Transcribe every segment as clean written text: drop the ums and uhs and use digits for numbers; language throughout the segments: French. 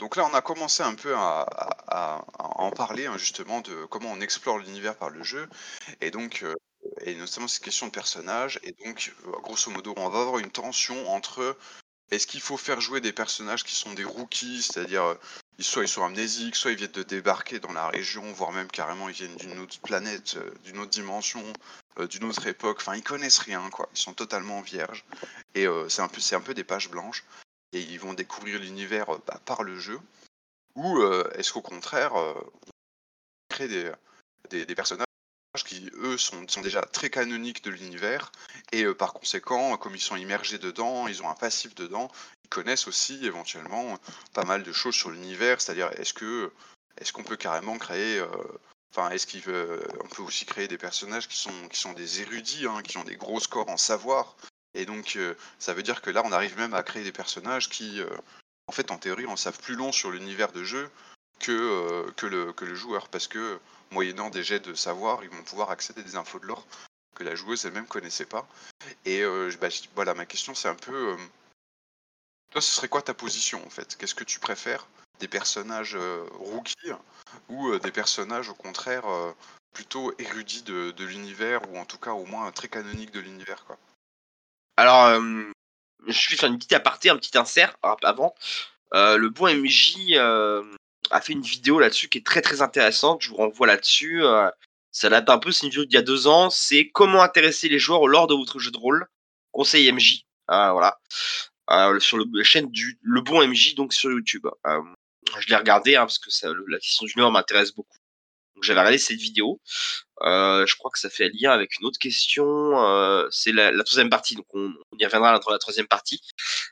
Donc là, on a commencé un peu à en parler, hein, justement, de comment on explore l'univers par le jeu et donc et notamment cette question de personnages et donc grosso modo, on va avoir une tension entre est-ce qu'il faut faire jouer des personnages qui sont des rookies, c'est-à-dire, soit ils sont amnésiques, soit ils viennent de débarquer dans la région, voire même carrément ils viennent d'une autre planète, d'une autre dimension, d'une autre époque, enfin ils connaissent rien quoi, ils sont totalement vierges et c'est un peu des pages blanches et ils vont découvrir l'univers, par le jeu ou, est-ce qu'au contraire, on crée des personnages qui, eux, sont déjà très canoniques de l'univers et par conséquent, comme ils sont immergés dedans, ils ont un passif dedans, ils connaissent aussi éventuellement pas mal de choses sur l'univers. C'est-à-dire, est-ce qu'on peut carrément créer, enfin, on peut aussi créer des personnages qui sont des érudits, hein, qui ont des gros scores en savoir et donc ça veut dire que là, on arrive même à créer des personnages qui, en fait, en théorie, en savent plus long sur l'univers de jeu que le joueur parce que moyennant des jets de savoir, ils vont pouvoir accéder à des infos de lore que la joueuse elle-même connaissait pas. Et voilà, ma question c'est un peu, toi ce serait quoi ta position en fait? Qu'est-ce que tu préfères? Des personnages, rookies ou, des personnages au contraire, plutôt érudits de l'univers ou en tout cas au moins très canoniques de l'univers quoi? Alors, je vais faire une petite aparté, un petit insert avant. Le bon MJ, a fait une vidéo là-dessus qui est très, très intéressante. Je vous renvoie là-dessus, ça date un peu, c'est une vidéo d'il y a 2 ans. C'est comment intéresser les joueurs au lore de votre jeu de rôle. Conseil MJ, voilà, sur la chaîne du Le Bon MJ, donc sur YouTube. Je l'ai regardé, hein, parce que ça la question du lore m'intéresse beaucoup. Donc j'avais regardé cette vidéo. Je crois que ça fait lien avec une autre question, c'est la 3e partie, donc on y reviendra dans la 3e partie.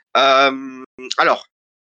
Alors,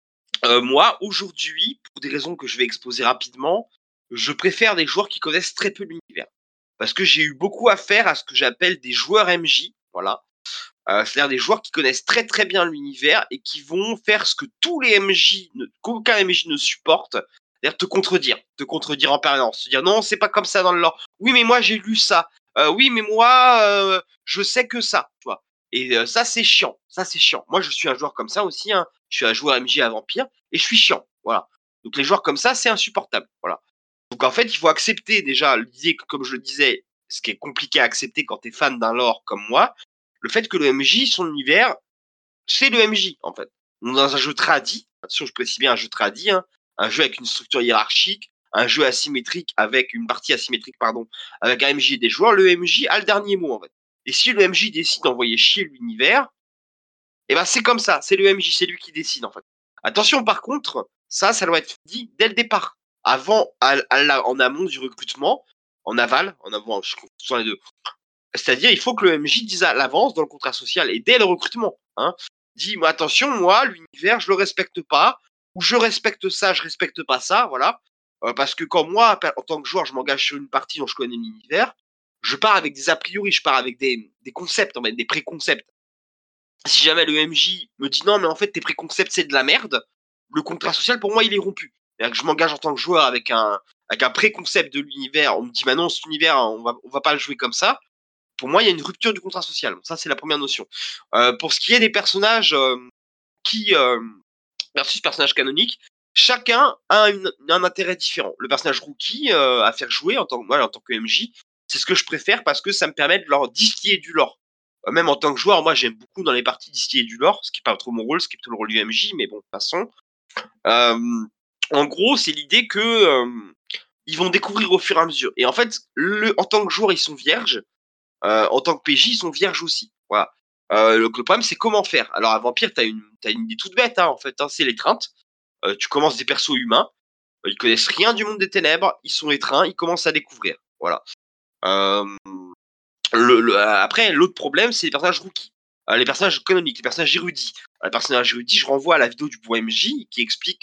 moi, aujourd'hui, pour des raisons que je vais exposer rapidement, je préfère des joueurs qui connaissent très peu l'univers. Parce que j'ai eu beaucoup à faire à ce que j'appelle des joueurs MJ, voilà. C'est-à-dire des joueurs qui connaissent très, très bien l'univers et qui vont faire ce que tous les MJ ne qu'aucun MJ ne supporte, c'est-à-dire te contredire en permanence, te dire: «Non, c'est pas comme ça dans le lore. Oui, mais moi j'ai lu ça. Oui, mais moi, je sais que ça», tu vois? Et ça c'est chiant, ça c'est chiant. Moi je suis un joueur comme ça aussi, hein. Je suis un joueur MJ à Vampire et je suis chiant, voilà. Donc les joueurs comme ça, c'est insupportable, voilà. Donc en fait, il faut accepter déjà l'idée que, comme je le disais, ce qui est compliqué à accepter quand tu es fan d'un lore comme moi, le fait que le MJ, son univers, c'est le MJ, en fait. Dans un jeu tradi, attention, je précise bien un jeu tradi, hein, un jeu avec une structure hiérarchique, un jeu asymétrique avec une partie asymétrique, pardon, avec un MJ et des joueurs, le MJ a le dernier mot, en fait. Et si le MJ décide d'envoyer chier l'univers, eh ben c'est comme ça, c'est le MJ, c'est lui qui décide, en fait. Attention, par contre, ça doit être dit dès le départ, avant, en amont du recrutement, en aval, en avant, je confonds les deux. C'est-à-dire, il faut que le MJ dise à l'avance dans le contrat social et dès le recrutement, hein, dit: «Mais attention, moi, l'univers, je le respecte pas, ou je respecte ça, je respecte pas ça», voilà. Parce que quand moi, en tant que joueur, je m'engage sur une partie dont je connais l'univers, je pars avec des a priori, je pars avec des concepts, en fait, des préconcepts. Si jamais le MJ me dit: «Non, mais en fait, tes préconcepts, c'est de la merde», le contrat social, pour moi, il est rompu. C'est-à-dire que je m'engage en tant que joueur avec un préconcept de l'univers. On me dit: «Bah non, cet univers, on va pas le jouer comme ça». Pour moi, il y a une rupture du contrat social. Ça, c'est la première notion. Pour ce qui est des personnages qui versus personnages canoniques, chacun a un intérêt différent. Le personnage rookie à faire jouer en tant que MJ, c'est ce que je préfère parce que ça me permet de leur distiller du lore. Même en tant que joueur, moi j'aime beaucoup dans les parties distiller du lore, ce qui n'est pas trop mon rôle, ce qui est plutôt le rôle du MJ, mais bon, passons. Euh, En gros, c'est l'idée que ils vont découvrir au fur et à mesure. Et en fait, en tant que joueur, ils sont vierges. En tant que PJ, ils sont vierges aussi. Voilà. Le problème, c'est comment faire. Alors, à Vampire, t'as une idée toute bête, hein, en fait, hein, c'est l'étreinte. Tu commences des persos humains, ils connaissent rien du monde des ténèbres, ils sont étreints, ils commencent à découvrir. Voilà. Euh, Après, l'autre problème, c'est les personnages rookies. Les personnages canoniques, les personnages érudits. Les personnages érudits, je renvoie à la vidéo du bon MJ qui explique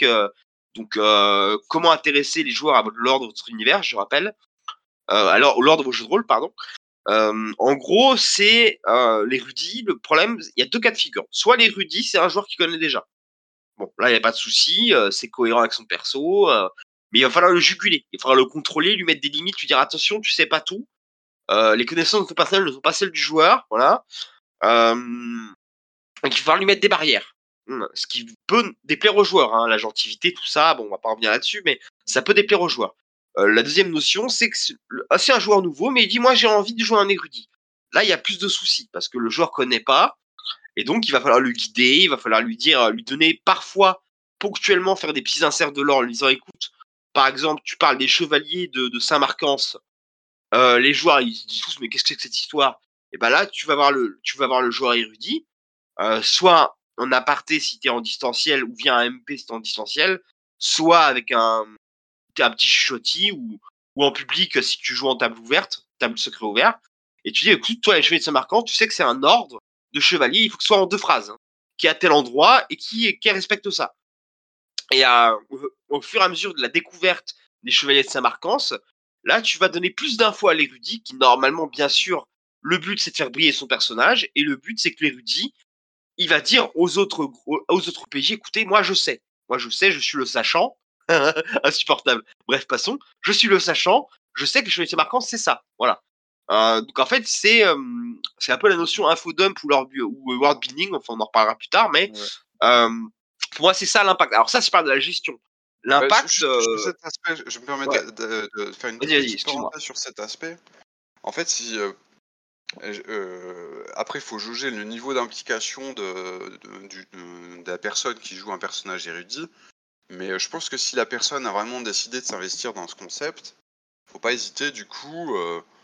comment intéresser les joueurs à l'ordre de votre univers, je rappelle. Alors, au lore de vos jeux de rôle, pardon. En gros, c'est l'érudit. Le problème, il y a deux cas de figure. Soit l'érudit, c'est un joueur qui connaît déjà. Bon, là, il n'y a pas de souci, c'est cohérent avec son perso, mais il va falloir le juguler. Il va falloir le contrôler, lui mettre des limites, lui dire attention, tu sais pas tout. Les connaissances de ton personnage ne sont pas celles du joueur, voilà. Donc il va falloir lui mettre des barrières. Ce qui peut déplaire aux joueurs, hein, la gentilité, tout ça, bon, on va pas revenir là-dessus, mais ça peut déplaire aux joueurs. La deuxième notion, c'est que c'est un joueur nouveau, mais il dit: «Moi, j'ai envie de jouer un érudit». Là, il y a plus de soucis parce que le joueur connaît pas et donc il va falloir le guider, il va falloir lui dire, lui donner parfois, ponctuellement, faire des petits inserts de lore en lui disant: «Écoute, par exemple, tu parles des chevaliers de Saint-Marcance, les joueurs, ils se disent tous: "Mais qu'est-ce que c'est que cette histoire?" Et ben là, tu vas voir le joueur érudit, soit en aparté si tu es en distanciel ou via un MP si tu es en distanciel, soit avec un petit chuchotis ou en public si tu joues en table ouverte, table secret ouvert, et tu dis: «Écoute, toi, les chevaliers de Saint-Marcand, tu sais que c'est un ordre de chevaliers, il faut que ce soit en 2 phrases, hein, qui est à tel endroit et qui respecte ça». Et au fur et à mesure de la découverte des chevaliers de Saint-Marcance, là, tu vas donner plus d'infos à l'érudit qui, normalement, bien sûr, le but, c'est de faire briller son personnage et le but, c'est que l'érudit, il va dire aux autres PJ: «Écoutez, moi, je sais. Moi, je sais, je suis le sachant». Insupportable. Bref, passons. Je suis le sachant, je sais que les chevaliers de Saint-Marcance, c'est ça. Voilà. Donc en fait, c'est un peu la notion infodump ou world building, enfin, on en reparlera plus tard, mais Ouais. hem, pour moi, c'est ça l'impact. Alors ça, je parle de la gestion. Bah, L'impact, juste sur cet aspect, je me permets ouais, de faire une toute vas-y, vas-y, petite excuse-moi. parenthèse sur cet aspect. En fait, si, après, il faut juger le niveau d'implication de la personne qui joue un personnage érudit, mais je pense que si la personne a vraiment décidé de s'investir dans ce concept, faut pas hésiter du coup,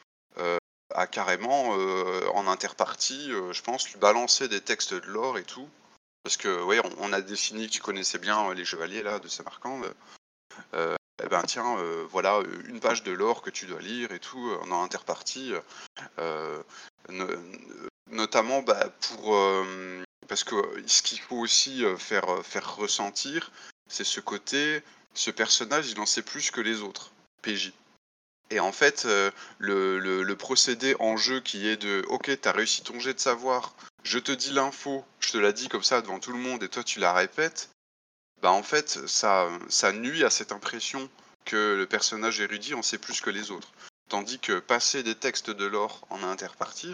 à carrément, en interpartie, je pense, lui balancer des textes de lore et tout. Parce que, ouais, on a défini que tu connaissais bien, les chevaliers là de Samarcande. Et ben tiens, voilà, une page de lore que tu dois lire et tout, en interpartie, heu, no notamment, bah, parce que ce qu'il faut aussi, faire ressentir, c'est ce côté, ce personnage, il en sait plus que les autres PJ. Et en fait, le procédé en jeu qui est de: «OK, tu as réussi ton jet de savoir, je te dis l'info, je te la dis comme ça devant tout le monde et toi tu la répètes», bah, en fait, ça nuit à cette impression que le personnage érudit en sait plus que les autres. Tandis que passer des textes de lore en interpartie,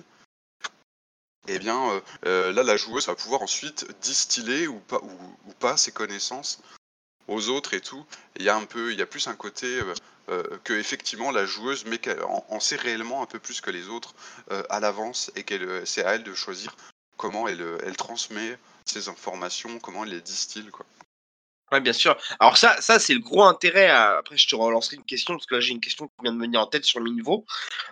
eh bien, là, la joueuse va pouvoir ensuite distiller ou pas ses connaissances aux autres et tout. Il y a plus un côté, que effectivement la joueuse mais qu'elle en sait réellement un peu plus que les autres, à l'avance et c'est à elle de choisir comment elle transmet ces informations, comment elle les distille, quoi. Ouais, bien sûr. Alors ça, c'est le gros intérêt après je te relancerai une question parce que là, j'ai une question qui vient de me venir en tête sur le niveau.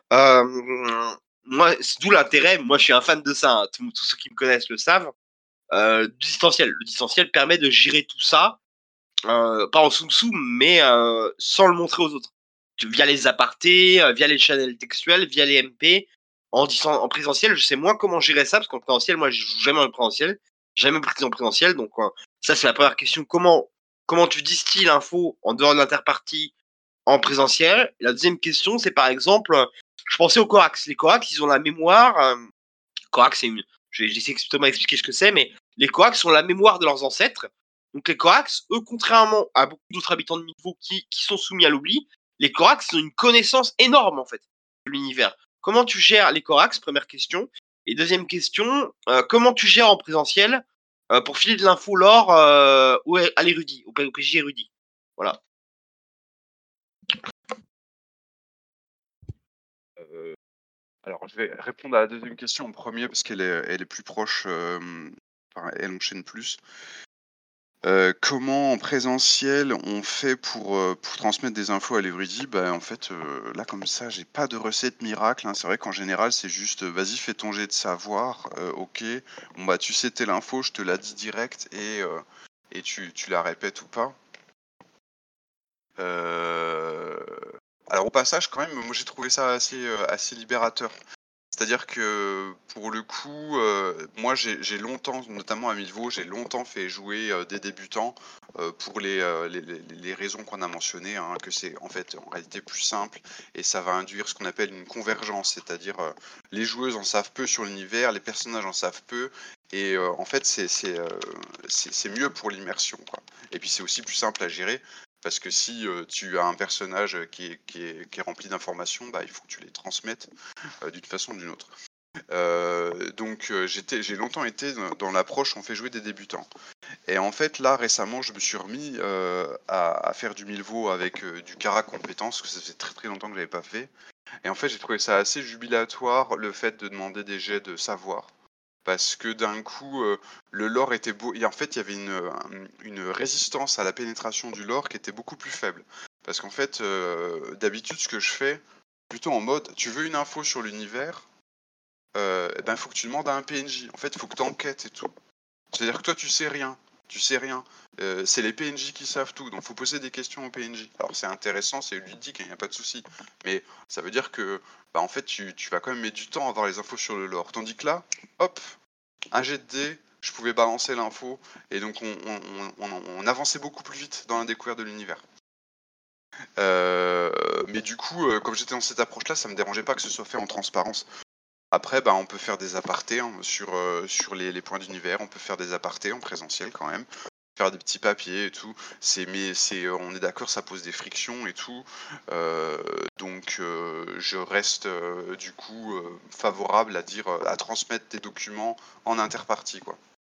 Moi, c'est d'où l'intérêt, moi, je suis un fan de ça, hein, tous ceux qui me connaissent le savent, du distanciel. Le distanciel permet de gérer tout ça, pas en sous-dessous, mais sans le montrer aux autres. Via les apartés, via les channels textuels, via les MP. En présentiel, je sais moins comment gérer ça, parce qu'en présentiel, moi, je joue jamais en présentiel, jamais pris en présentiel, donc ça, c'est la première question. Comment tu distilles l'info en dehors de l'interpartie en présentiel? La deuxième question, c'est par exemple, je pensais aux Corax. Les Corax, ils ont la mémoire, Corax, j'essaie de m'expliquer ce que c'est, mais les Corax ont la mémoire de leurs ancêtres. Donc les Corax, eux, contrairement à beaucoup d'autres habitants de niveau qui sont soumis à l'oubli, les Corax ont une connaissance énorme en fait de l'univers. Comment tu gères les Corax? Première question. Et deuxième question, comment tu gères en présentiel pour filer de l'info lore à l'érudit, au PJ érudit? Voilà. Heu, alors je vais répondre à la deuxième question en premier parce elle est plus proche, enfin elle enchaîne plus. Comment en présentiel on fait pour transmettre des infos à l'érudit? Bah, en fait, là comme ça, j'ai pas de recette miracle, hein. C'est vrai qu'en général, c'est juste, «Vas-y, fais ton jet de savoir, OK. Bon, bah, tu sais telle info, je te la dis direct et tu la répètes ou pas». Heu, alors au passage quand même, moi j'ai trouvé ça assez libérateur. C'est-à-dire que pour le coup, moi j'ai longtemps, notamment à Milvaux, j'ai longtemps fait jouer, des débutants, pour les raisons qu'on a mentionnées, hein, que c'est en fait en réalité plus simple et ça va induire ce qu'on appelle une convergence. C'est-à-dire, les joueuses en savent peu sur l'univers, les personnages en savent peu et en fait c'est mieux pour l'immersion, quoi. Et puis c'est aussi plus simple à gérer parce que si, tu as un personnage, qui est rempli d'informations, bah, il faut que tu les transmettes d'une façon ou d'une autre. Donc j'ai longtemps été dans l'approche on fait jouer des débutants. Et en fait, là, récemment, je me suis remis, à faire du Milvaux avec, du Cara compétences, parce que ça faisait très, très longtemps que j'avais pas fait. Et en fait, j'ai trouvé ça assez jubilatoire, le fait de demander des jets de savoir. Parce que d'un coup, le lore était beau et en fait, il y avait une résistance à la pénétration du lore qui était beaucoup plus faible. Parce qu'en fait, d'habitude, ce que je fais, plutôt en mode: «Tu veux une info sur l'univers?» Et ben, il faut que tu demandes à un PNJ. En fait, il faut que tu enquêtes et tout. C'est-à-dire que toi, tu sais rien. Tu sais rien. C'est les PNJ qui savent tout, donc faut poser des questions aux PNJ. Alors c'est intéressant, c'est ludique, il n'y a pas de souci. Mais ça veut dire que, bah, en fait, tu vas quand même mettre du temps à avoir les infos sur le lore. Tandis que là, hop, un jet de dés, je pouvais balancer l'info, et donc on avançait beaucoup plus vite dans la découverte de l'univers. Mais du coup, comme j'étais dans cette approche-là, ça me dérangeait pas que ce soit fait en transparence. Après, bah, on peut faire des apartés, hein, sur les points d'univers, on peut faire des apartés en présentiel quand même, faire des petits papiers et tout. On est d'accord, ça pose des frictions et tout, heu, donc je reste, du coup, favorable à transmettre des documents en interpartie, quoi.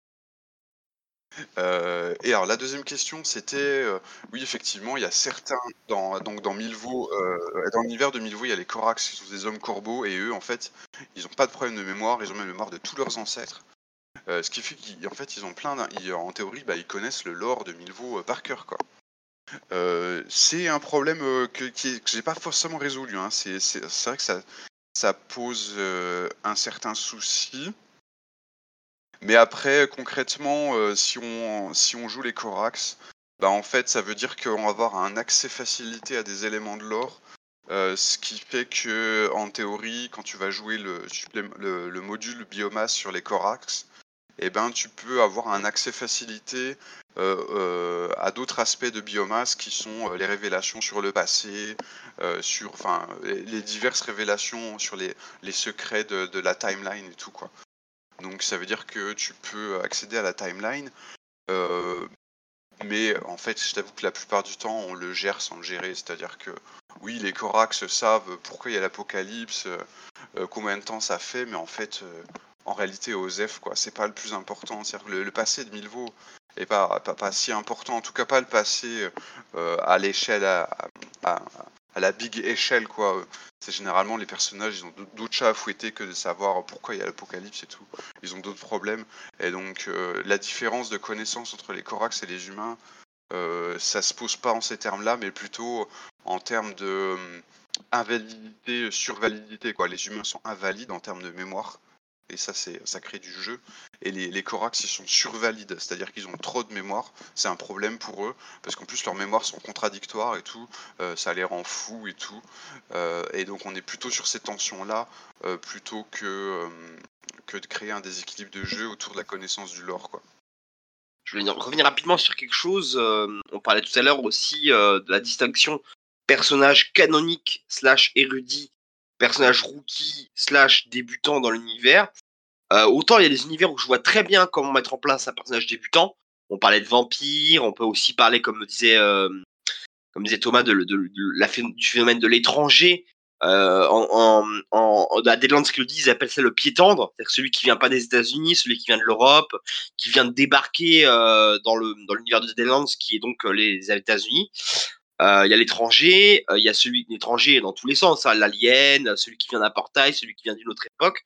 Et alors la deuxième question c'était, oui effectivement il y a certains dans Milvaux, dans l'univers de Milvaux, il y a les Corax qui sont des hommes corbeaux, et eux en fait, ils ont pas de problème de mémoire, ils ont même la mémoire de tous leurs ancêtres. Ce qui fait qu'en fait ils ont plein en théorie, bah, ils connaissent le lore de Milvaux, par cœur, quoi. C'est un problème, que j'ai pas forcément résolu, hein. C'est vrai que ça pose, un certain souci. Mais après, concrètement, si on joue les Corax, bah, en fait, ça veut dire qu'on va avoir un accès facilité à des éléments de lore, ce qui fait que, en théorie, quand tu vas jouer le module biomasse sur les Corax, et ben, tu peux avoir un accès facilité, à d'autres aspects de biomasse qui sont, les révélations sur le passé, les diverses révélations sur les secrets de la timeline et tout, quoi. Donc ça veut dire que tu peux accéder à la timeline, heu, mais en fait, je t'avoue que la plupart du temps, on le gère sans le gérer. C'est-à-dire que, oui, les Corax savent pourquoi il y a l'apocalypse, combien de temps ça fait, mais en fait, en réalité, OSEF, quoi, c'est pas le plus important. C'est-à-dire que le passé de Milvaux est pas si important, en tout cas pas le passé, à l'échelle à à la big échelle, quoi. C'est généralement les personnages, ils ont d'autres chats à fouetter que de savoir pourquoi il y a l'apocalypse et tout. Ils ont d'autres problèmes, et donc la différence de connaissance entre les Corax et les humains, ça se pose pas en ces termes-là, mais plutôt en termes de, invalidité, survalidité, quoi. Les humains sont invalides en termes de mémoire, et ça crée du jeu. Et les Corax, ils sont survalides, c'est-à-dire qu'ils ont trop de mémoire. C'est un problème pour eux, parce qu'en plus leurs mémoires sont contradictoires et tout, ça les rend fous et tout. Et donc on est plutôt sur ces tensions-là, plutôt que de créer un déséquilibre de jeu autour de la connaissance du lore, quoi. Je voulais revenir rapidement sur quelque chose, on parlait tout à l'heure aussi, de la distinction personnage canonique slash érudit, personnage rookie slash débutant dans l'univers. Autant il y a des univers où je vois très bien comment mettre en place un personnage débutant. On parlait de vampire, on peut aussi parler comme disait Thomas du phénomène de l'étranger. À Deadlands Clody, ils appellent ça le pied tendre, c'est-à-dire celui qui vient pas des États-Unis, celui qui vient de l'Europe, qui vient de débarquer dans l'univers de Deadlands, qui est donc les États-Unis. Il y a l'étranger, il y a celui l'étranger dans tous les sens, hein, l'alien, celui qui vient d'un portail, celui qui vient d'une autre époque.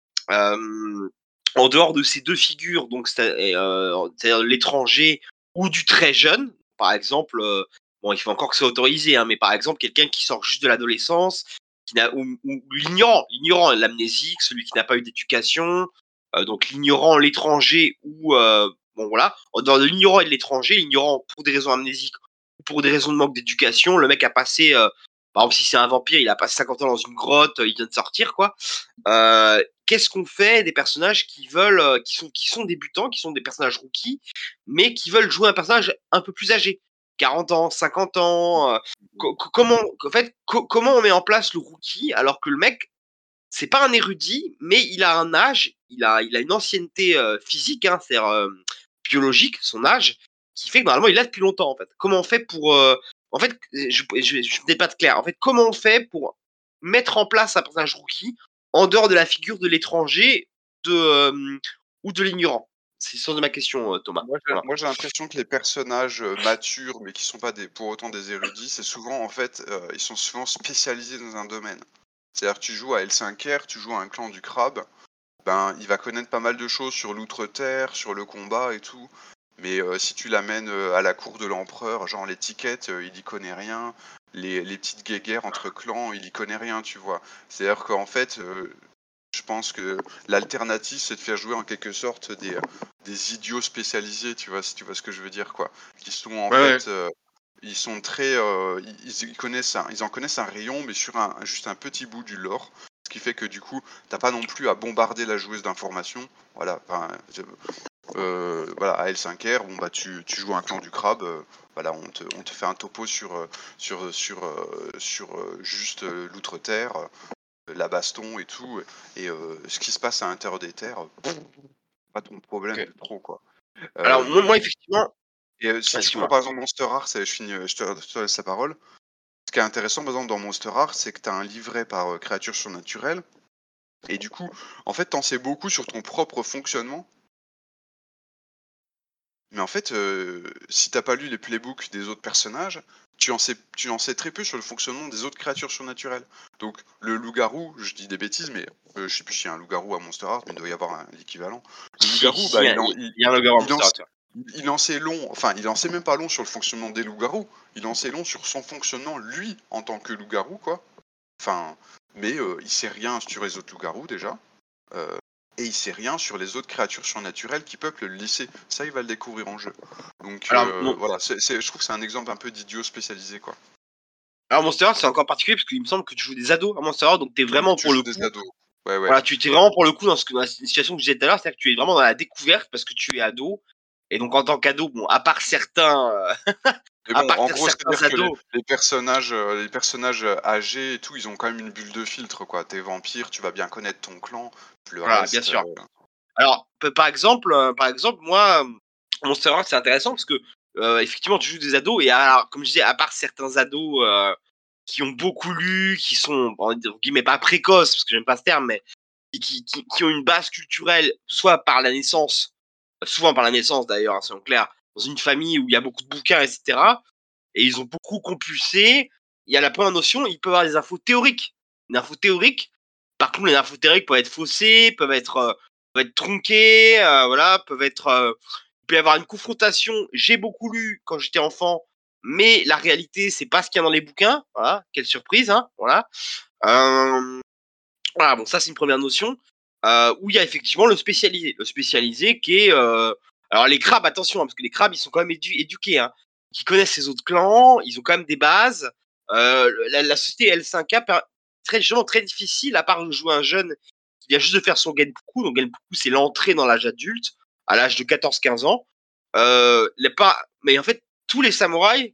En dehors de ces deux figures, donc c'est-à-dire l'étranger ou du très jeune, par exemple, bon, il faut encore que c'est autorisé, hein, mais par exemple, quelqu'un qui sort juste de l'adolescence, ou l'ignorant, l'amnésique, celui qui n'a pas eu d'éducation, donc l'ignorant, l'étranger, ou bon voilà, en dehors de l'ignorant et de l'étranger, l'ignorant pour des raisons amnésiques ou pour des raisons de manque d'éducation, le mec a passé, par exemple, si c'est un vampire, il a passé 50 ans dans une grotte, il vient de sortir, quoi. Qu'est-ce qu'on fait des personnages qui veulent, qui sont débutants, qui sont des personnages rookies, mais qui veulent jouer un personnage un peu plus âgé? 40 ans, 50 ans, comment en fait, comment on met en place le rookie alors que le mec, c'est pas un érudit, mais il a un âge, il a une ancienneté, physique, hein, c'est-à-dire, biologique, son âge, qui fait que normalement il l'a depuis longtemps, en fait. Comment on fait pour, en fait, je n'ai pas de clair. En fait, comment on fait pour mettre en place un personnage rookie en dehors de la figure de l'étranger, de, ou de l'ignorant? C'est le sens de ma question, Thomas. Voilà. Moi j'ai l'impression que les personnages, matures, mais qui sont pas pour autant des érudits, c'est souvent en fait, ils sont souvent spécialisés dans un domaine. C'est-à-dire que tu joues à L5R, tu joues à un clan du crabe, ben, il va connaître pas mal de choses sur l'outre-terre, sur le combat et tout. Mais si tu l'amènes, à la cour de l'empereur, genre l'étiquette, il y connaît rien. Les petites guéguerres entre clans, il y connaît rien, tu vois? C'est-à-dire qu'en fait, je pense que l'alternative, c'est de faire jouer en quelque sorte des idiots spécialisés, tu vois? Si tu vois ce que je veux dire, quoi. Qui sont en Ouais, ouais. fait, ils sont très, ils en connaissent un rayon, mais sur juste un petit bout du lore. Ce qui fait que du coup, t'as pas non plus à bombarder la joueuse d'informations. Voilà, enfin, voilà, à L5R, bon bah tu joues un clan du crabe, voilà, on te fait un topo sur juste l'outre-terre, la baston et tout, et ce qui se passe à l'intérieur des terres, pas ton problème OK. de trop, quoi. Alors Euh, moi effectivement et si tu prends excuse-moi. par exemple Monster Hearts, et je te laisse la parole. Ce qui est intéressant par exemple dans Monster Hearts, c'est que tu as un livret par créature surnaturelle, et du coup, en fait, t'en sais beaucoup sur ton propre fonctionnement. Mais en fait, si t'as pas lu les playbooks des autres personnages, tu en sais très peu sur le fonctionnement des autres créatures surnaturelles. Donc le loup-garou, je dis des bêtises, mais je sais plus s'il y a un loup-garou à Monster Hearts, mais il doit y avoir l'équivalent. Le Si, loup-garou, si, bah, il y a un Logger il Monster en Hunter. il en sait long, enfin, il en sait même pas long sur le fonctionnement des loups-garous, il en sait long sur son fonctionnement, lui, en tant que loup-garou, quoi. Enfin, mais il sait rien sur les autres loups-garous, déjà. Heu et il sait rien sur les autres créatures surnaturelles qui peuplent le lycée. Ça, il va le découvrir en jeu. Donc Alors mon voilà, je trouve que c'est un exemple un peu d'idiot spécialisé, quoi. alors Monster Hunter, c'est encore particulier parce qu'il me semble que tu joues des ados à Monster Hunter, donc tu es Oui, vraiment tu pour le joues des coup ados. Ouais, ouais. voilà, tu es vraiment pour le coup dans la situation que je disais tout à l'heure, c'est-à-dire que tu es vraiment dans la découverte parce que tu es ado et donc en tant qu'ado, bon, à part certains, Mais à bon, part en gros, certains c'est-à-dire que les ados les personnages, les personnages, âgés et tout, ils ont quand même une bulle de filtre, quoi. Tu vampire, tu vas bien connaître ton clan, puis le voilà, bien reste, sûr. Alors, par exemple, moi, Monster Hunter, c'est intéressant parce que, effectivement, tu joues des ados et alors, comme je disais, à part certains ados, qui ont beaucoup lu, qui sont, entre guillemets, pas précoces, parce que j'aime pas ce terme, mais qui ont une base culturelle, soit par la naissance, souvent par la naissance d'ailleurs, hein, soyons clairs, dans une famille où il y a beaucoup de bouquins, et cetera, et ils ont beaucoup compulsé. Il y a la première notion, ils peuvent avoir des infos théoriques. Une info théorique, par contre, les infos théoriques peuvent être faussées, peuvent être tronquées, voilà, il peut y avoir une confrontation. J'ai beaucoup lu quand j'étais enfant, mais la réalité, c'est pas ce qu'il y a dans les bouquins. Voilà, quelle surprise, hein, voilà. Euh, voilà, bon, ça, c'est une première notion. Où il y a effectivement le spécialisé. Le spécialisé qui est. Alors, les crabes, attention, hein, parce que les crabes, ils sont quand même éduqués. Hein. Ils connaissent les autres clans, ils ont quand même des bases. La société L5K, très, justement, très difficile, à part jouer un jeune qui vient juste de faire son Genpuku. Donc, Genpuku, c'est l'entrée dans l'âge adulte, à l'âge de 14-15 ans. Mais en fait, tous les samouraïs,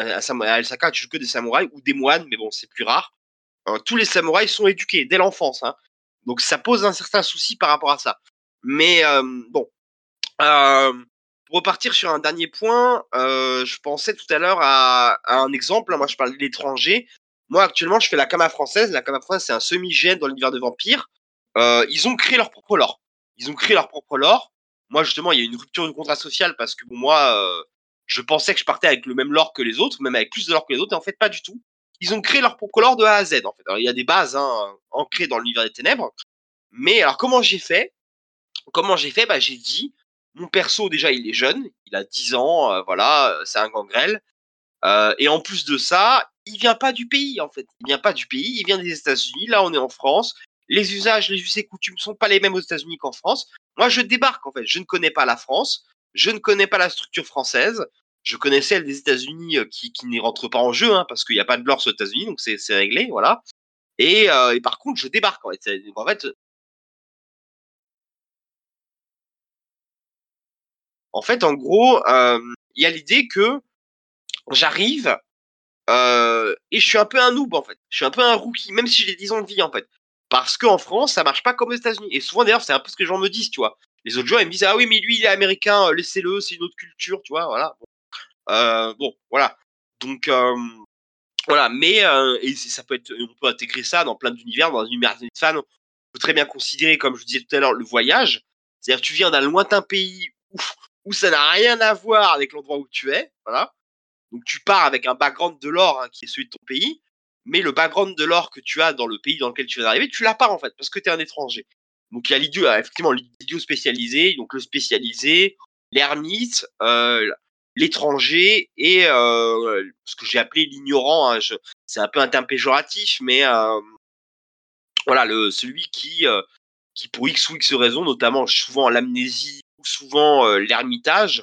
à L5K, tu joues que des samouraïs ou des moines, mais bon, c'est plus rare. Tous les samouraïs sont éduqués dès l'enfance. Hein. Donc ça pose un certain souci par rapport à ça. Mais bon, euh, pour repartir sur un dernier point, je pensais tout à l'heure à un exemple. Moi, je parlais de l'étranger. Moi, actuellement, je fais la Kama française. La Kama française, c'est un semi-gène dans l'univers de Vampire. Ils ont créé leur propre lore. Ils ont créé leur propre lore. Moi, justement, il y a une rupture de contrat social parce que bon, moi, je pensais que je partais avec le même lore que les autres, même avec plus de lore que les autres, et en fait, pas du tout. Ils ont créé leur propre lore de A à Z, en fait. Alors, il y a des bases hein, ancrées dans l'univers des ténèbres. Mais alors, comment j'ai fait bah, j'ai dit, mon perso, déjà, il est jeune, il a 10 ans, voilà, c'est un gangrel. Et en plus de ça, il vient pas du pays, en fait. Il vient pas du pays, il vient des États-Unis. Là, on est en France. Les usages, les us et coutumes sont pas les mêmes aux États-Unis qu'en France. Moi, je débarque, en fait. Je ne connais pas la France. Je ne connais pas la structure française. Je connais celle des États-Unis qui n'y rentre pas en jeu, hein, parce qu'il n'y a pas de l'or aux États-Unis, donc c'est réglé, voilà. Et par contre, je débarque, en fait. Donc, en fait, en gros, il y a l'idée que j'arrive et je suis un peu un noob, en fait. Je suis un peu un rookie, même si j'ai 10 ans de vie, en fait. Parce qu'en France, ça marche pas comme aux États-Unis. Et souvent, d'ailleurs, c'est un peu ce que les gens me disent, tu vois. Les autres joueurs, ils me disent, ah oui, mais lui, il est américain, laissez-le, c'est une autre culture, tu vois, voilà. Bon, voilà. Donc, voilà. Mais, et ça peut être, on peut intégrer ça dans plein d'univers, dans un univers de fan. On peut très bien considérer, comme je disais tout à l'heure, le voyage. C'est-à-dire tu viens d'un lointain pays où ça n'a rien à voir avec l'endroit où tu es, voilà. Donc tu pars avec un background de lore qui est celui de ton pays, mais le background de lore que tu as dans le pays dans lequel tu viens d'arriver, tu l'as pas en fait, parce que tu es un étranger. Donc il y a l'idiot, effectivement, l'idiot spécialisé, donc le spécialisé, l'ermite, l'étranger et ce que j'ai appelé l'ignorant. Hein, c'est un peu un terme péjoratif, mais voilà, celui qui pour X ou X raison, notamment souvent l'amnésie ou souvent l'ermitage,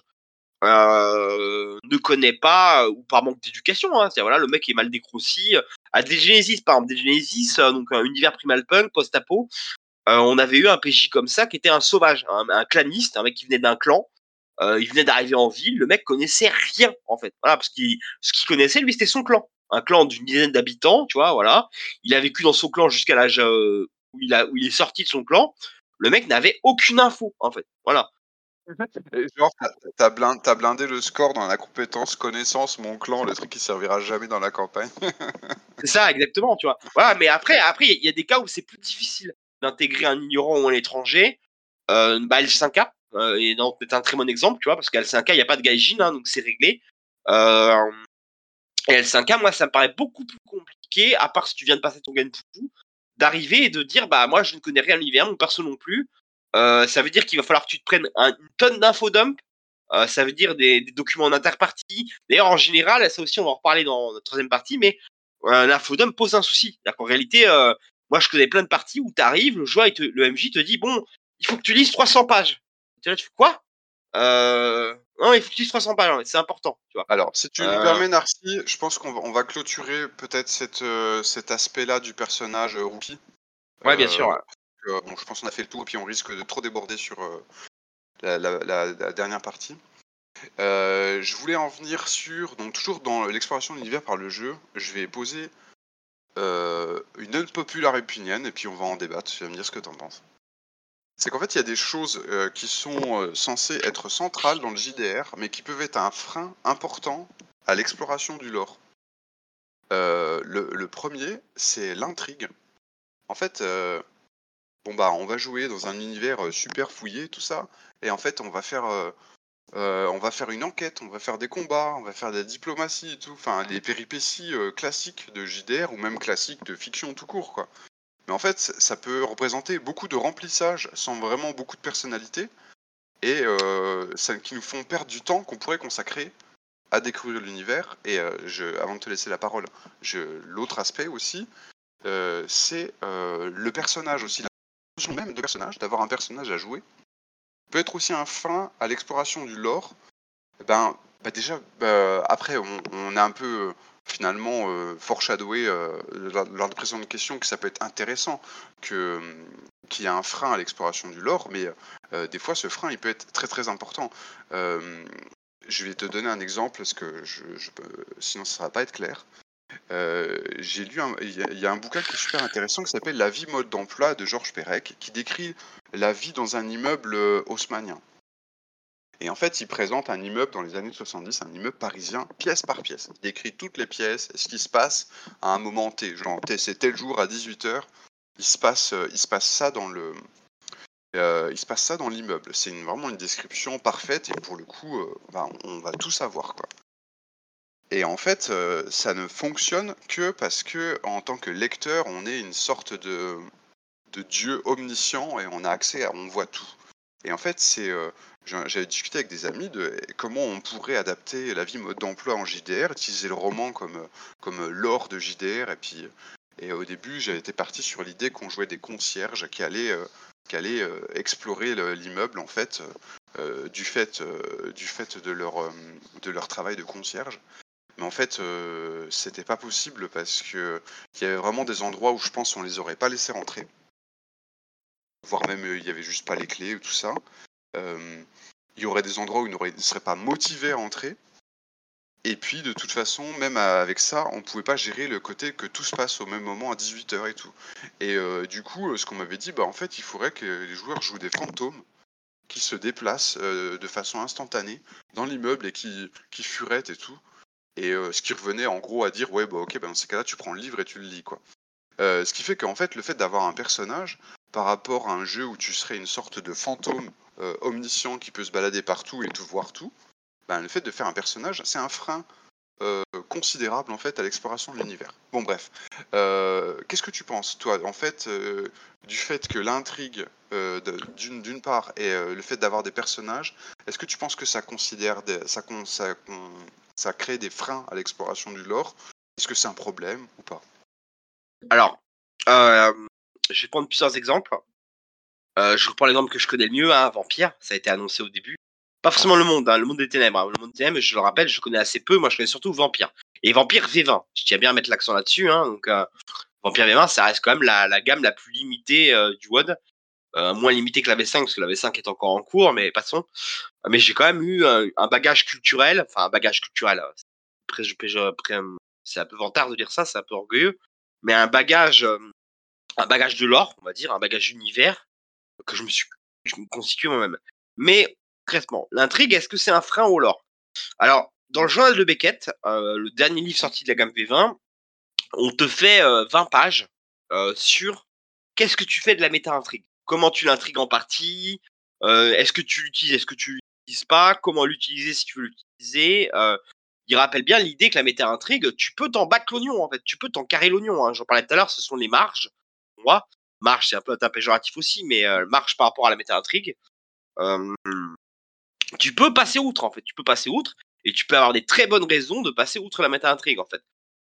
ne connaît pas ou par manque d'éducation. Hein, c'est voilà, le mec est mal dégrossi. À Degenesis, par exemple, Degenesis, donc un univers primal punk, post-apo, on avait eu un PJ comme ça qui était un sauvage, un claniste, un mec qui venait d'un clan. Il venait d'arriver en ville, le mec connaissait rien en fait. Voilà, parce qu'il ce qu'il connaissait lui c'était son clan, un clan d'une dizaine d'habitants, tu vois, voilà. Il a vécu dans son clan jusqu'à l'âge où il est sorti de son clan. Le mec n'avait aucune info en fait. Voilà. Et genre, t'as blindé le score dans la compétence connaissance, mon clan, le truc qui servira jamais dans la campagne. C'est ça exactement, tu vois. Voilà, mais après il y a des cas où c'est plus difficile d'intégrer un ignorant ou un étranger. L5K est un très bon exemple, tu vois, parce qu'à L5K il y a pas de gaijin, hein, donc c'est réglé. Euh, Et L5K, moi, ça me paraît beaucoup plus compliqué, à part si tu viens de passer ton Genpuku, d'arriver et de dire, bah, moi, je ne connais rien à l'univers, mon perso non plus. Ça veut dire qu'il va falloir que tu te prennes une tonne d'infodump. Ça veut dire des documents en interpartie. D'ailleurs, en général, ça aussi, on va en reparler dans notre troisième partie, mais l'infodump pose un souci. C'est-à-dire qu'en réalité, moi, je connais plein de parties où tu arrives, le joueur, le MJ te dit, bon, il faut que tu lises 300 pages. Tu fais quoi? Non, il faut que tu lises 300 pages, hein, c'est important, tu vois. Alors, si tu me Euh, permets, Narcy, je pense on va clôturer peut-être cet aspect-là du personnage rookie. ouais, bien sûr. Euh, Ouais. bon, je pense qu'on a fait le tour, et puis on risque de trop déborder sur la dernière partie. Je voulais en venir sur, donc toujours dans l'exploration de l'univers par le jeu, je vais poser une unpopular opinion, et puis on va en débattre, tu vas me dire ce que t'en penses. C'est qu'en fait, il y a des choses qui sont censées être centrales dans le JDR, mais qui peuvent être un frein important à l'exploration du lore. Le premier, c'est l'intrigue. En fait, bon bah, on va jouer dans un univers super fouillé, tout ça, et en fait, on va faire une enquête, on va faire des combats, on va faire de la diplomatie et tout, enfin, les péripéties classiques de JDR ou même classiques de fiction tout court, quoi. Mais en fait, ça peut représenter beaucoup de remplissage sans vraiment beaucoup de personnalité, et ça, qui nous font perdre du temps qu'on pourrait consacrer à découvrir l'univers. Et avant de te laisser la parole, l'autre aspect aussi, c'est le personnage aussi, la notion même de personnage, d'avoir un personnage à jouer, peut être aussi un frein à l'exploration du lore. Déjà, après, on a un peu finalement foreshadowé lors de précédentes questions que ça peut être intéressant qu'il y a un frein à l'exploration du lore, mais des fois ce frein il peut être très très important. Je vais te donner un exemple parce que sinon ça ne va pas être clair. J'ai lu il y a un bouquin qui est super intéressant qui s'appelle La vie mode d'emploi de Georges Perec, qui décrit la vie dans un immeuble haussmannien. Et en fait, il présente un immeuble dans les années 70, un immeuble parisien, pièce par pièce. Il décrit toutes les pièces, ce qui se passe à un moment T. Genre, c'est tel jour à 18h, il se passe ça dans il se passe ça dans l'immeuble. C'est vraiment une description parfaite et pour le coup, on va tout savoir, quoi. Et en fait, ça ne fonctionne que parce que, en tant que lecteur, on est une sorte de dieu omniscient et on voit tout. Et en fait, j'avais discuté avec des amis de comment on pourrait adapter la vie mode d'emploi en JDR, utiliser le roman comme lore de JDR. Et au début, j'avais été parti sur l'idée qu'on jouait des concierges qui allaient explorer l'immeuble en fait, du fait de leur travail de concierge. Mais en fait, c'était pas possible parce que il y avait vraiment des endroits où je pense on les aurait pas laissés rentrer, voire même il y avait juste pas les clés ou tout ça. Il y aurait des endroits où ils ne seraient pas motivés à entrer. Et puis, de toute façon, même avec ça, on pouvait pas gérer le côté que tout se passe au même moment à 18h et tout. Et du coup, ce qu'on m'avait dit, en fait, il faudrait que les joueurs jouent des fantômes qui se déplacent de façon instantanée dans l'immeuble et qui furettent et tout. Et ce qui revenait en gros à dire, ouais, ok, dans ces cas-là, tu prends le livre et tu le lis, quoi. Ce qui fait qu'en fait, le fait d'avoir un personnage par rapport à un jeu où tu serais une sorte de fantôme omniscient qui peut se balader partout et tout voir tout, ben, le fait de faire un personnage, c'est un frein considérable en fait à l'exploration de l'univers. Bon bref, qu'est-ce que tu penses toi en fait, du fait que l'intrigue, d'une part et le fait d'avoir des personnages, est-ce que tu penses que ça considère des ça crée des freins à l'exploration du lore? Est-ce que c'est un problème ou pas? Alors, je vais prendre plusieurs exemples. Je reprends l'exemple que je connais le mieux, hein, Vampire, ça a été annoncé au début. Pas forcément le monde, hein, le monde des ténèbres, hein. Le monde des ténèbres, je le rappelle, je connais assez peu, moi je connais surtout Vampire. Et Vampire V20, je tiens bien à mettre l'accent là-dessus, hein, donc Vampire V20, ça reste quand même la gamme la plus limitée du WoD, moins limitée que la V5, parce que la V5 est encore en cours, mais passons. Mais j'ai quand même eu un bagage culturel, enfin un bagage culturel, c'est un peu vantard de dire ça, c'est un peu orgueilleux, mais un bagage de lore, on va dire, un bagage d'univers que je me constitue moi-même. Mais concrètement, l'intrigue, est-ce que c'est un frein au lore? Alors, dans le journal de Beckett, le dernier livre sorti de la gamme V20, on te fait 20 pages sur qu'est-ce que tu fais de la méta-intrigue. Comment tu l'intrigues en partie, est-ce que tu l'utilises, est-ce que tu l'utilises pas, comment l'utiliser si tu veux l'utiliser. Il rappelle bien l'idée que la méta-intrigue, tu peux t'en battre l'oignon en fait, tu peux t'en carrer l'oignon, hein. J'en parlais tout à l'heure, ce sont les marges. Moi, marge, c'est un peu un terme péjoratif aussi, mais marge par rapport à la méta-intrigue. Euh, Tu peux passer outre en fait, tu peux passer outre et tu peux avoir des très bonnes raisons de passer outre la méta-intrigue en fait.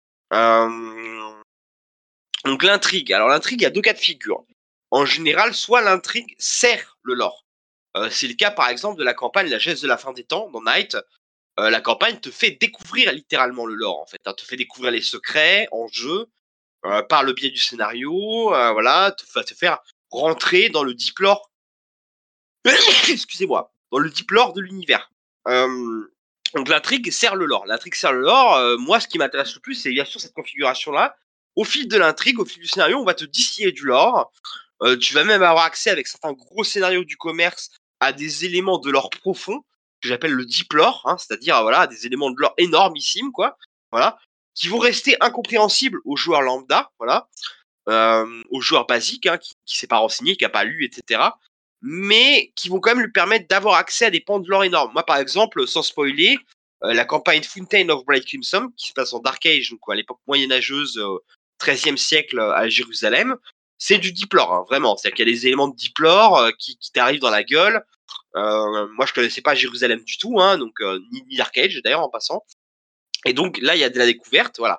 Euh, donc l'intrigue, alors l'intrigue, il y a deux cas de figure. En général, soit l'intrigue sert le lore. C'est le cas par exemple de la campagne La Geste de la fin des temps dans Night. La campagne te fait découvrir littéralement le lore en fait, hein, te fait découvrir les secrets en jeu par le biais du scénario, voilà, te faire rentrer dans le deep lore. Excusez-moi, dans le deep lore de l'univers. Euh, donc l'intrigue sert le lore. L'intrigue sert le lore. Moi, ce qui m'intéresse le plus, c'est bien sûr cette configuration-là. Au fil de l'intrigue, au fil du scénario, on va te distiller du lore. Tu vas même avoir accès avec certains gros scénarios du commerce à des éléments de lore profond que j'appelle le deep lore, hein, c'est-à-dire voilà des éléments de lore énormissimes, quoi, voilà, qui vont rester incompréhensibles aux joueurs lambda, voilà, aux joueurs basiques, hein, qui s'est pas renseigné, qui a pas lu, etc. Mais qui vont quand même lui permettre d'avoir accès à des pans de lore énormes. Moi, par exemple, sans spoiler, la campagne Fountain of Bright Crimson, qui se passe en Dark Age, donc à l'époque moyenâgeuse, 13e siècle à Jérusalem, c'est du deep lore, hein, vraiment. C'est-à-dire qu'il y a des éléments de deep lore qui t'arrivent dans la gueule. Moi, je connaissais pas Jérusalem du tout, hein, donc ni Dark Age d'ailleurs en passant. Et donc là, il y a de la découverte, voilà.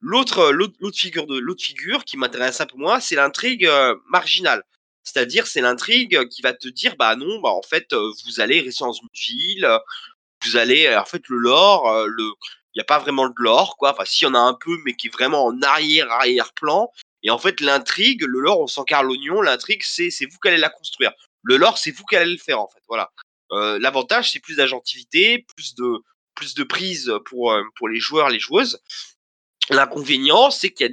L'autre figure qui m'intéresse un peu moins, c'est l'intrigue marginale. C'est-à-dire, c'est l'intrigue qui va te dire, bah non, bah en fait, vous allez rester dans une ville, vous allez, en fait, le lore, il n'y a pas vraiment de lore, quoi. Enfin, s'il y en a un peu, mais qui est vraiment en arrière-plan. Et en fait, l'intrigue, le lore, on s'en carre l'oignon. L'intrigue, c'est vous qui allez la construire. Le lore, c'est vous qui allez le faire, en fait. Voilà. L'avantage, c'est plus d'agentivité, plus de prise pour les joueurs, les joueuses. L'inconvénient, c'est qu'il y a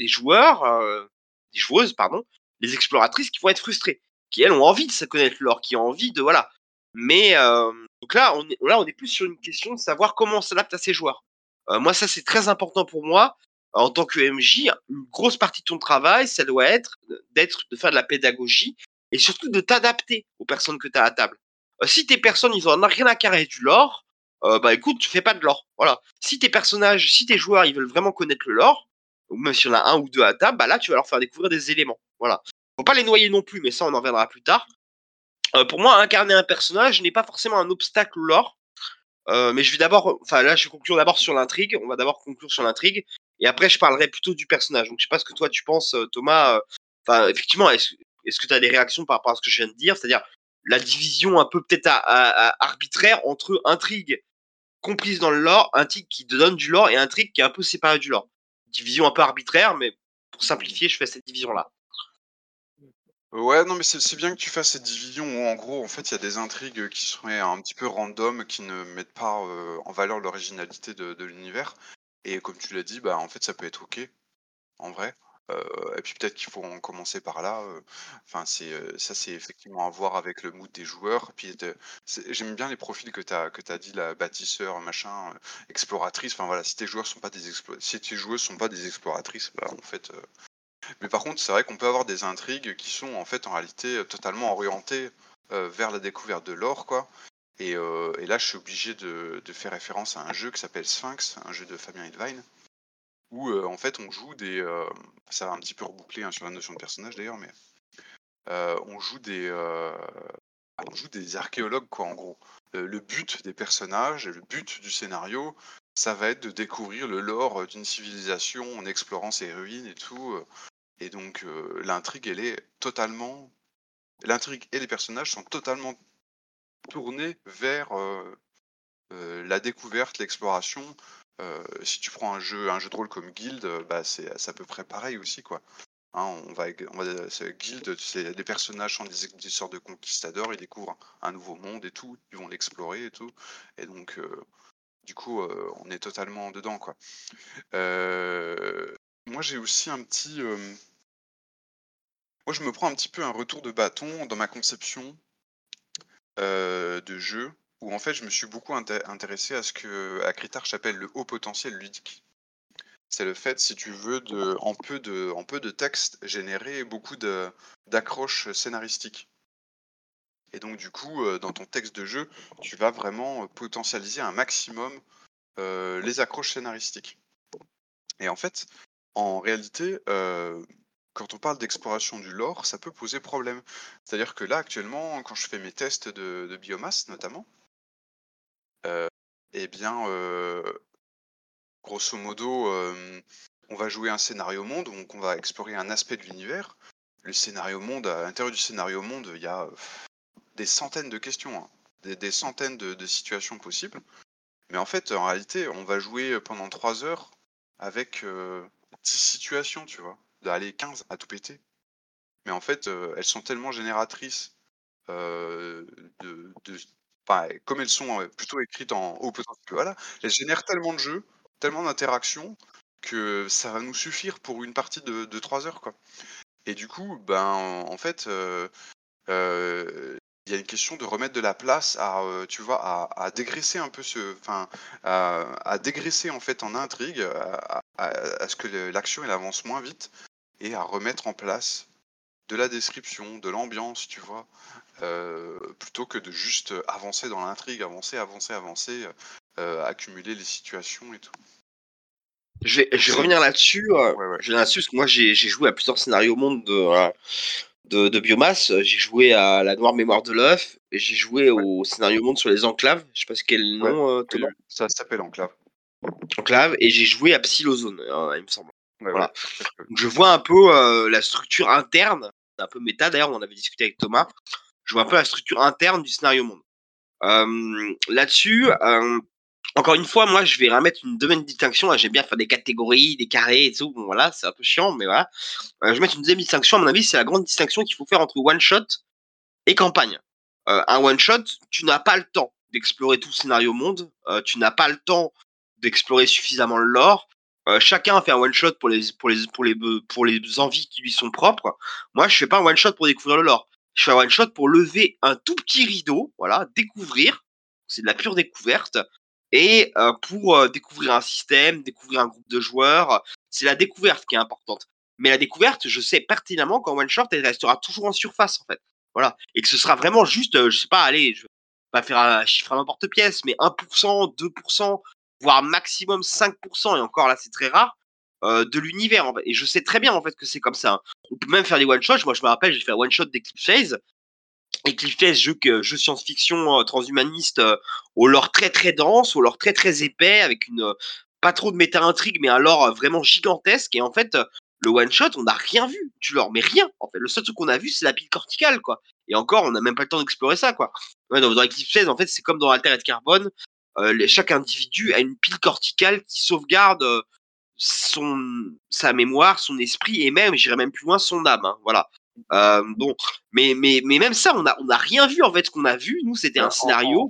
des joueuses, pardon, des exploratrices qui vont être frustrées, qui elles ont envie de se connaître l'or, qui ont envie de voilà. Mais donc là, on est plus sur une question de savoir comment on s'adapte à ces joueurs. Moi, ça c'est très important pour moi. En tant que MJ, une grosse partie de ton travail, ça doit être de faire de la pédagogie et surtout de t'adapter aux personnes que tu as à table. Si tes personnes, ils ont rien à carrer du lore, bah écoute, tu fais pas de lore. Voilà. Si tes personnages, si tes joueurs, ils veulent vraiment connaître le lore, ou même s'il y en a un ou deux à table, bah là, tu vas leur faire découvrir des éléments. Voilà. Faut pas les noyer non plus, mais ça, on en reviendra plus tard. Pour moi, incarner un personnage n'est pas forcément un obstacle au lore. Mais je vais d'abord, enfin là, je vais conclure d'abord sur l'intrigue. On va d'abord conclure sur l'intrigue, et après, je parlerai plutôt du personnage. Donc, je sais pas ce que toi tu penses, Thomas. Enfin, effectivement, est-ce que tu as des réactions par rapport à ce que je viens de dire, c'est-à-dire la division un peu peut-être arbitraire entre intrigue comprise dans le lore, intrigue qui te donne du lore et intrigue qui est un peu séparée du lore. Division un peu arbitraire, mais pour simplifier, je fais cette division-là. Ouais, non, mais c'est bien que tu fasses cette division où en gros, en fait, il y a des intrigues qui seraient un petit peu random, qui ne mettent pas en valeur l'originalité de l'univers. Et comme tu l'as dit, bah en fait, ça peut être ok, en vrai. Et puis peut-être qu'il faut en commencer par là. Enfin, ça, c'est effectivement à voir avec le mood des joueurs. Puis j'aime bien les profils que t'as dit, la bâtisseur, machin, exploratrice. Enfin voilà, si tes joueurs sont pas si tes joueuses sont pas des exploratrices, bah en fait. Mais par contre, c'est vrai qu'on peut avoir des intrigues qui sont en fait en réalité totalement orientées vers la découverte de l'or, quoi. Et là, je suis obligé de faire référence à un jeu qui s'appelle Sphinx, un jeu de Fabien Hetwein, où en fait on joue ça va un petit peu reboucler sur la notion de personnage d'ailleurs, mais on joue des archéologues, quoi, en gros. Le but des personnages et le but du scénario, ça va être de découvrir le lore d'une civilisation en explorant ses ruines et tout. Et donc l'intrigue, l'intrigue et les personnages sont totalement tournés vers la découverte, l'exploration. Si tu prends un jeu de rôle comme Guild, bah c'est à peu près pareil aussi, quoi. Hein, Guild, c'est des personnages sont des sortes de conquistadors, ils découvrent un nouveau monde et tout, ils vont l'explorer et tout. Et donc, du coup, on est totalement dedans, quoi. Moi, j'ai aussi moi, je me prends un petit peu un retour de bâton dans ma conception de jeu, où en fait, je me suis beaucoup intéressé à ce que Acritarch appelle le haut potentiel ludique. C'est le fait, si tu veux, en peu de texte, générer beaucoup d'accroches scénaristiques. Et donc, du coup, dans ton texte de jeu, tu vas vraiment potentialiser un maximum les accroches scénaristiques. Et en fait, en réalité, quand on parle d'exploration du lore, ça peut poser problème. C'est-à-dire que là, actuellement, quand je fais mes tests de biomasse, notamment, eh bien, grosso modo, on va jouer un scénario monde, donc on va explorer un aspect de l'univers. Le scénario monde, à l'intérieur du scénario monde, il y a des centaines de questions, hein, des centaines de situations possibles. Mais en fait, en réalité, on va jouer pendant 3 heures avec 10 situations, tu vois. D'aller 15 à tout péter. Mais en fait, elles sont tellement génératrices euh, de, enfin, comme elles sont plutôt écrites en haut potentiel, voilà, elles génèrent tellement de jeux, tellement d'interactions, que ça va nous suffire pour une partie de 3 heures, quoi. Et du coup, ben, en fait, Heu, il y a une question de remettre de la place tu vois, à dégraisser un peu à dégraisser en fait en intrigue, à ce que l'action elle avance moins vite et à remettre en place de la description, de l'ambiance, tu vois? Plutôt que de juste avancer dans l'intrigue, avancer, avancer, avancer, accumuler les situations et tout. Donc Je vais c'est revenir là-dessus. Ouais, ouais. Je vais revenir là-dessus parce que moi j'ai joué à plusieurs scénarios monde de biomasse. J'ai joué à La Noire Mémoire de l'œuf et j'ai joué Ouais, au scénario monde sur les enclaves. Je sais pas ce qu'est le ouais, nom, oui, Thomas. oui, ça s'appelle Enclave. Enclave, et j'ai joué à Psilozone, il me semble. Ouais, ouais, Voilà. tout à fait. Donc je vois un peu la structure interne, c'est un peu méta d'ailleurs, on en avait discuté avec Thomas. Je vois un peu la structure interne du scénario monde. Là-dessus, encore une fois, moi, je vais remettre une deuxième distinction. Là, j'aime bien faire des catégories, des carrés et tout. Bon, voilà, c'est un peu chiant, mais voilà. Je vais mettre une deuxième distinction. À mon avis, c'est la grande distinction qu'il faut faire entre one shot et campagne. Un one shot, tu n'as pas le temps d'explorer tout le scénario monde. Tu n'as pas le temps d'explorer suffisamment le lore. Chacun fait un one shot pour les envies qui lui sont propres. Moi, je fais pas un one shot pour découvrir le lore. Je fais un one shot pour lever un tout petit rideau, voilà, découvrir. C'est de la pure découverte. Et pour découvrir un système, découvrir un groupe de joueurs, c'est la découverte qui est importante. Mais la découverte, je sais pertinemment qu'en one shot, elle restera toujours en surface, en fait. Voilà. Et que ce sera vraiment juste, je sais pas, allez, je vais pas faire un chiffre à n'importe-pièce, mais 1%, 2%, voire maximum 5%, et encore là, c'est très rare, de l'univers, en fait. Et je sais très bien, en fait, que c'est comme ça, hein. On peut même faire des one-shots. Moi, je me rappelle, j'ai fait un one-shot d'Eclipse Phase. Eclipse Phase, jeu science-fiction transhumaniste, au lore très très dense, au lore très très épais, avec une pas trop de méta-intrigue, mais un lore vraiment gigantesque. Et en fait, le one-shot, on n'a rien vu du lore, mais rien. En fait, le seul truc qu'on a vu, c'est la pile corticale, quoi. Et encore, on n'a même pas le temps d'explorer ça, quoi. Ouais, dans Eclipse Phase, en fait, c'est comme dans Altered Carbone. Chaque individu a une pile corticale qui sauvegarde sa mémoire, son esprit, et même, j'irais même plus loin, son âme, hein, voilà. Bon, mais même ça, on a rien vu, en fait. Ce qu'on a vu, nous, c'était un Bah, scénario.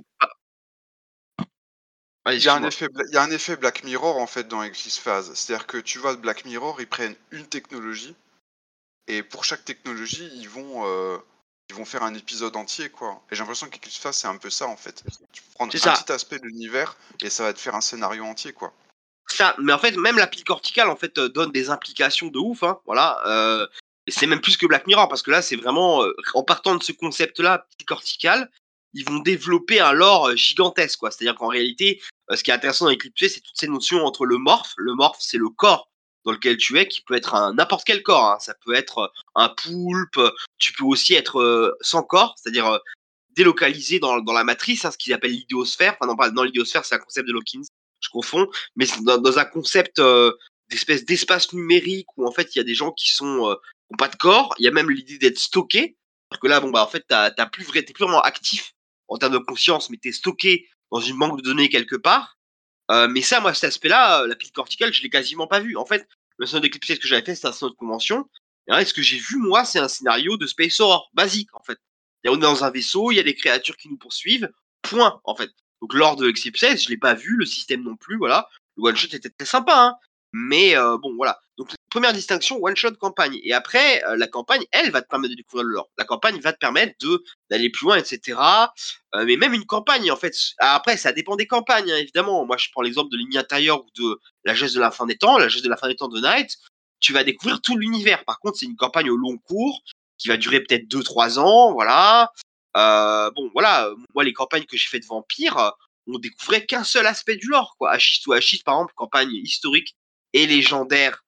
Ah, excuse-moi. Il y a un effet Black Mirror en fait dans Eclipse Phase. C'est-à-dire que tu vois, Black Mirror, ils prennent une technologie et pour chaque technologie, ils vont faire un épisode entier, quoi. Et j'ai l'impression qu'Eclipse Phase, c'est un peu ça en fait. Tu peux prendre C'est un ça. petit aspect de l'univers et ça va te faire un scénario entier, quoi. Ça, mais en fait, même la pile corticale, en fait, donne des implications de ouf, hein, voilà. Et c'est même plus que Black Mirror, parce que là, c'est vraiment, en partant de ce concept-là, cortical, ils vont développer un lore gigantesque, quoi. C'est-à-dire qu'en réalité, ce qui est intéressant dans Eclipse, c'est toutes ces notions entre le morph. Le morph, c'est le corps dans lequel tu es, qui peut être n'importe quel corps, hein. Ça peut être un poulpe, tu peux aussi être sans corps, c'est-à-dire délocalisé dans la matrice, hein, ce qu'ils appellent l'idéosphère. Enfin, non, pas dans l'idéosphère, c'est un concept de Hawkins, je confonds, mais c'est dans un concept d'espèce d'espace numérique où en fait il y a des gens qui sont qui ont pas de corps. Il y a même l'idée d'être stocké. Parce que là, bon, bah, en fait, t'es plus vraiment actif en termes de conscience, mais t'es stocké dans une banque de données quelque part. Mais ça, moi, cet aspect-là, la pile corticale, je l'ai quasiment pas vu. En fait, le scénario d'Eclipse que j'avais fait, c'est un scénario de convention. Et là, ce que j'ai vu, moi, c'est un scénario de Space Horror, basique, en fait. On est dans un vaisseau, il y a des créatures qui nous poursuivent, point, en fait. Donc, lors de Eclipse, je l'ai pas vu, le système non plus, voilà. Le one-shot était très sympa, hein. Mais bon, voilà. Donc, première distinction, one-shot campagne. Et après, la campagne, elle, va te permettre de découvrir le lore. La campagne va te permettre d'aller plus loin, etc. Mais même une campagne, en fait. Après, ça dépend des campagnes, hein, évidemment. Moi, je prends l'exemple de Ligne intérieure ou de La geste de la fin des temps. La geste de la fin des temps de Night. Tu vas découvrir tout l'univers. Par contre, c'est une campagne au long cours qui va durer peut-être 2-3 ans, voilà. Bon, voilà. Moi, les campagnes que j'ai faites de Vampire, on découvrait qu'un seul aspect du lore, quoi. Ashes to Ashes, par exemple, campagne historique et légendaire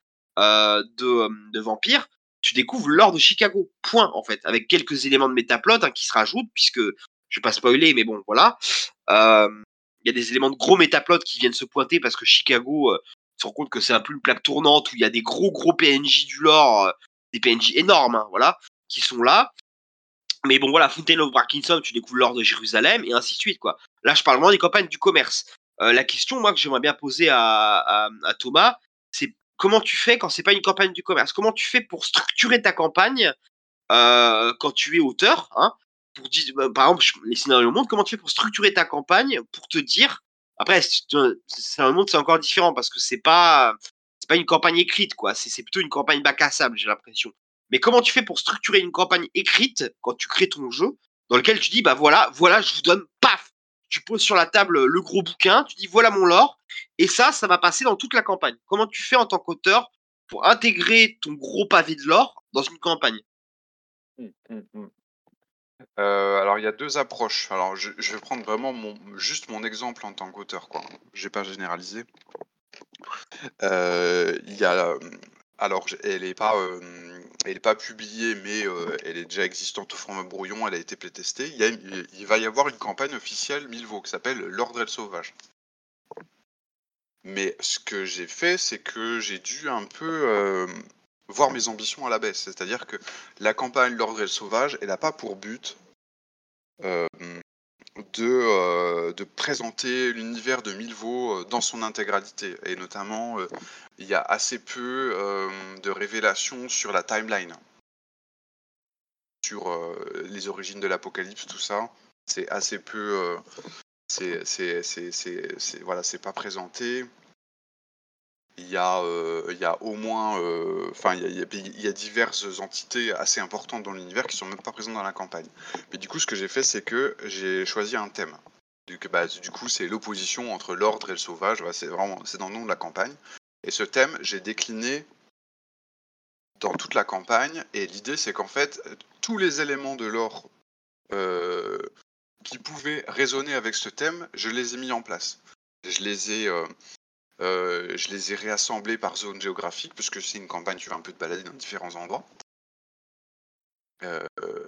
de Vampire. Tu découvres le lore de Chicago, point, en fait, avec quelques éléments de métaplot hein, qui se rajoutent, puisque je vais pas spoiler, mais bon, voilà. Il y a des éléments de gros métaplot qui viennent se pointer parce que Chicago se rend compte que c'est un peu une plaque tournante où il y a des gros PNJ du lore, des PNJ énormes, hein, voilà, qui sont là. Mais bon, voilà, Fountain of Brackinson, tu découvres l'or de Jérusalem et ainsi de suite, quoi. Là, je parle vraiment des campagnes du commerce. La question, moi, que j'aimerais bien poser à Thomas, c'est comment tu fais quand c'est pas une campagne du commerce? Comment tu fais pour structurer ta campagne quand tu es auteur, hein, pour dire, par exemple, les scénarios monde, comment tu fais pour structurer ta campagne pour te dire, après, c'est un monde, c'est encore différent parce que c'est pas une campagne écrite, quoi. C'est plutôt une campagne bac à sable, j'ai l'impression. Mais comment tu fais pour structurer une campagne écrite quand tu crées ton jeu, dans lequel tu dis, bah voilà, je vous donne, paf, tu poses sur la table le gros bouquin, tu dis voilà mon lore, et ça va passer dans toute la campagne. Comment tu fais en tant qu'auteur pour intégrer ton gros pavé de lore dans une campagne? Mmh, mmh, mmh. Alors il y a 2 approches. Alors je vais prendre vraiment juste mon exemple en tant qu'auteur, quoi. Je vais pas généraliser. Il y a, alors elle est pas publiée, mais elle est déjà existante au format brouillon, elle a été playtestée. Il va y avoir une campagne officielle Milvaux qui s'appelle L'Ordre et le Sauvage. Mais ce que j'ai fait, c'est que j'ai dû un peu, voir mes ambitions à la baisse. C'est-à-dire que la campagne L'Ordre et le Sauvage, elle a pas pour but, hem de présenter l'univers de Milvaux, dans son intégralité et notamment, il y a assez peu, de révélations sur la timeline, sur, les origines de l'Apocalypse, tout ça. C'est assez peu, c'est voilà, c'est pas présenté. Il y a au moins, enfin, il y a diverses entités assez importantes dans l'univers qui sont même pas présentes dans la campagne. Mais du coup, ce que j'ai fait, c'est que j'ai choisi un thème. Du coup, c'est l'opposition entre l'ordre et le sauvage, voilà, c'est dans le nom de la campagne et ce thème, j'ai décliné dans toute la campagne et l'idée, c'est qu'en fait, tous les éléments de lore, heu, qui pouvaient résonner avec ce thème, je les ai mis en place. Je les ai, je les ai réassemblés par zone géographique, puisque c'est une campagne, tu vas un peu te balader dans différents endroits. Heu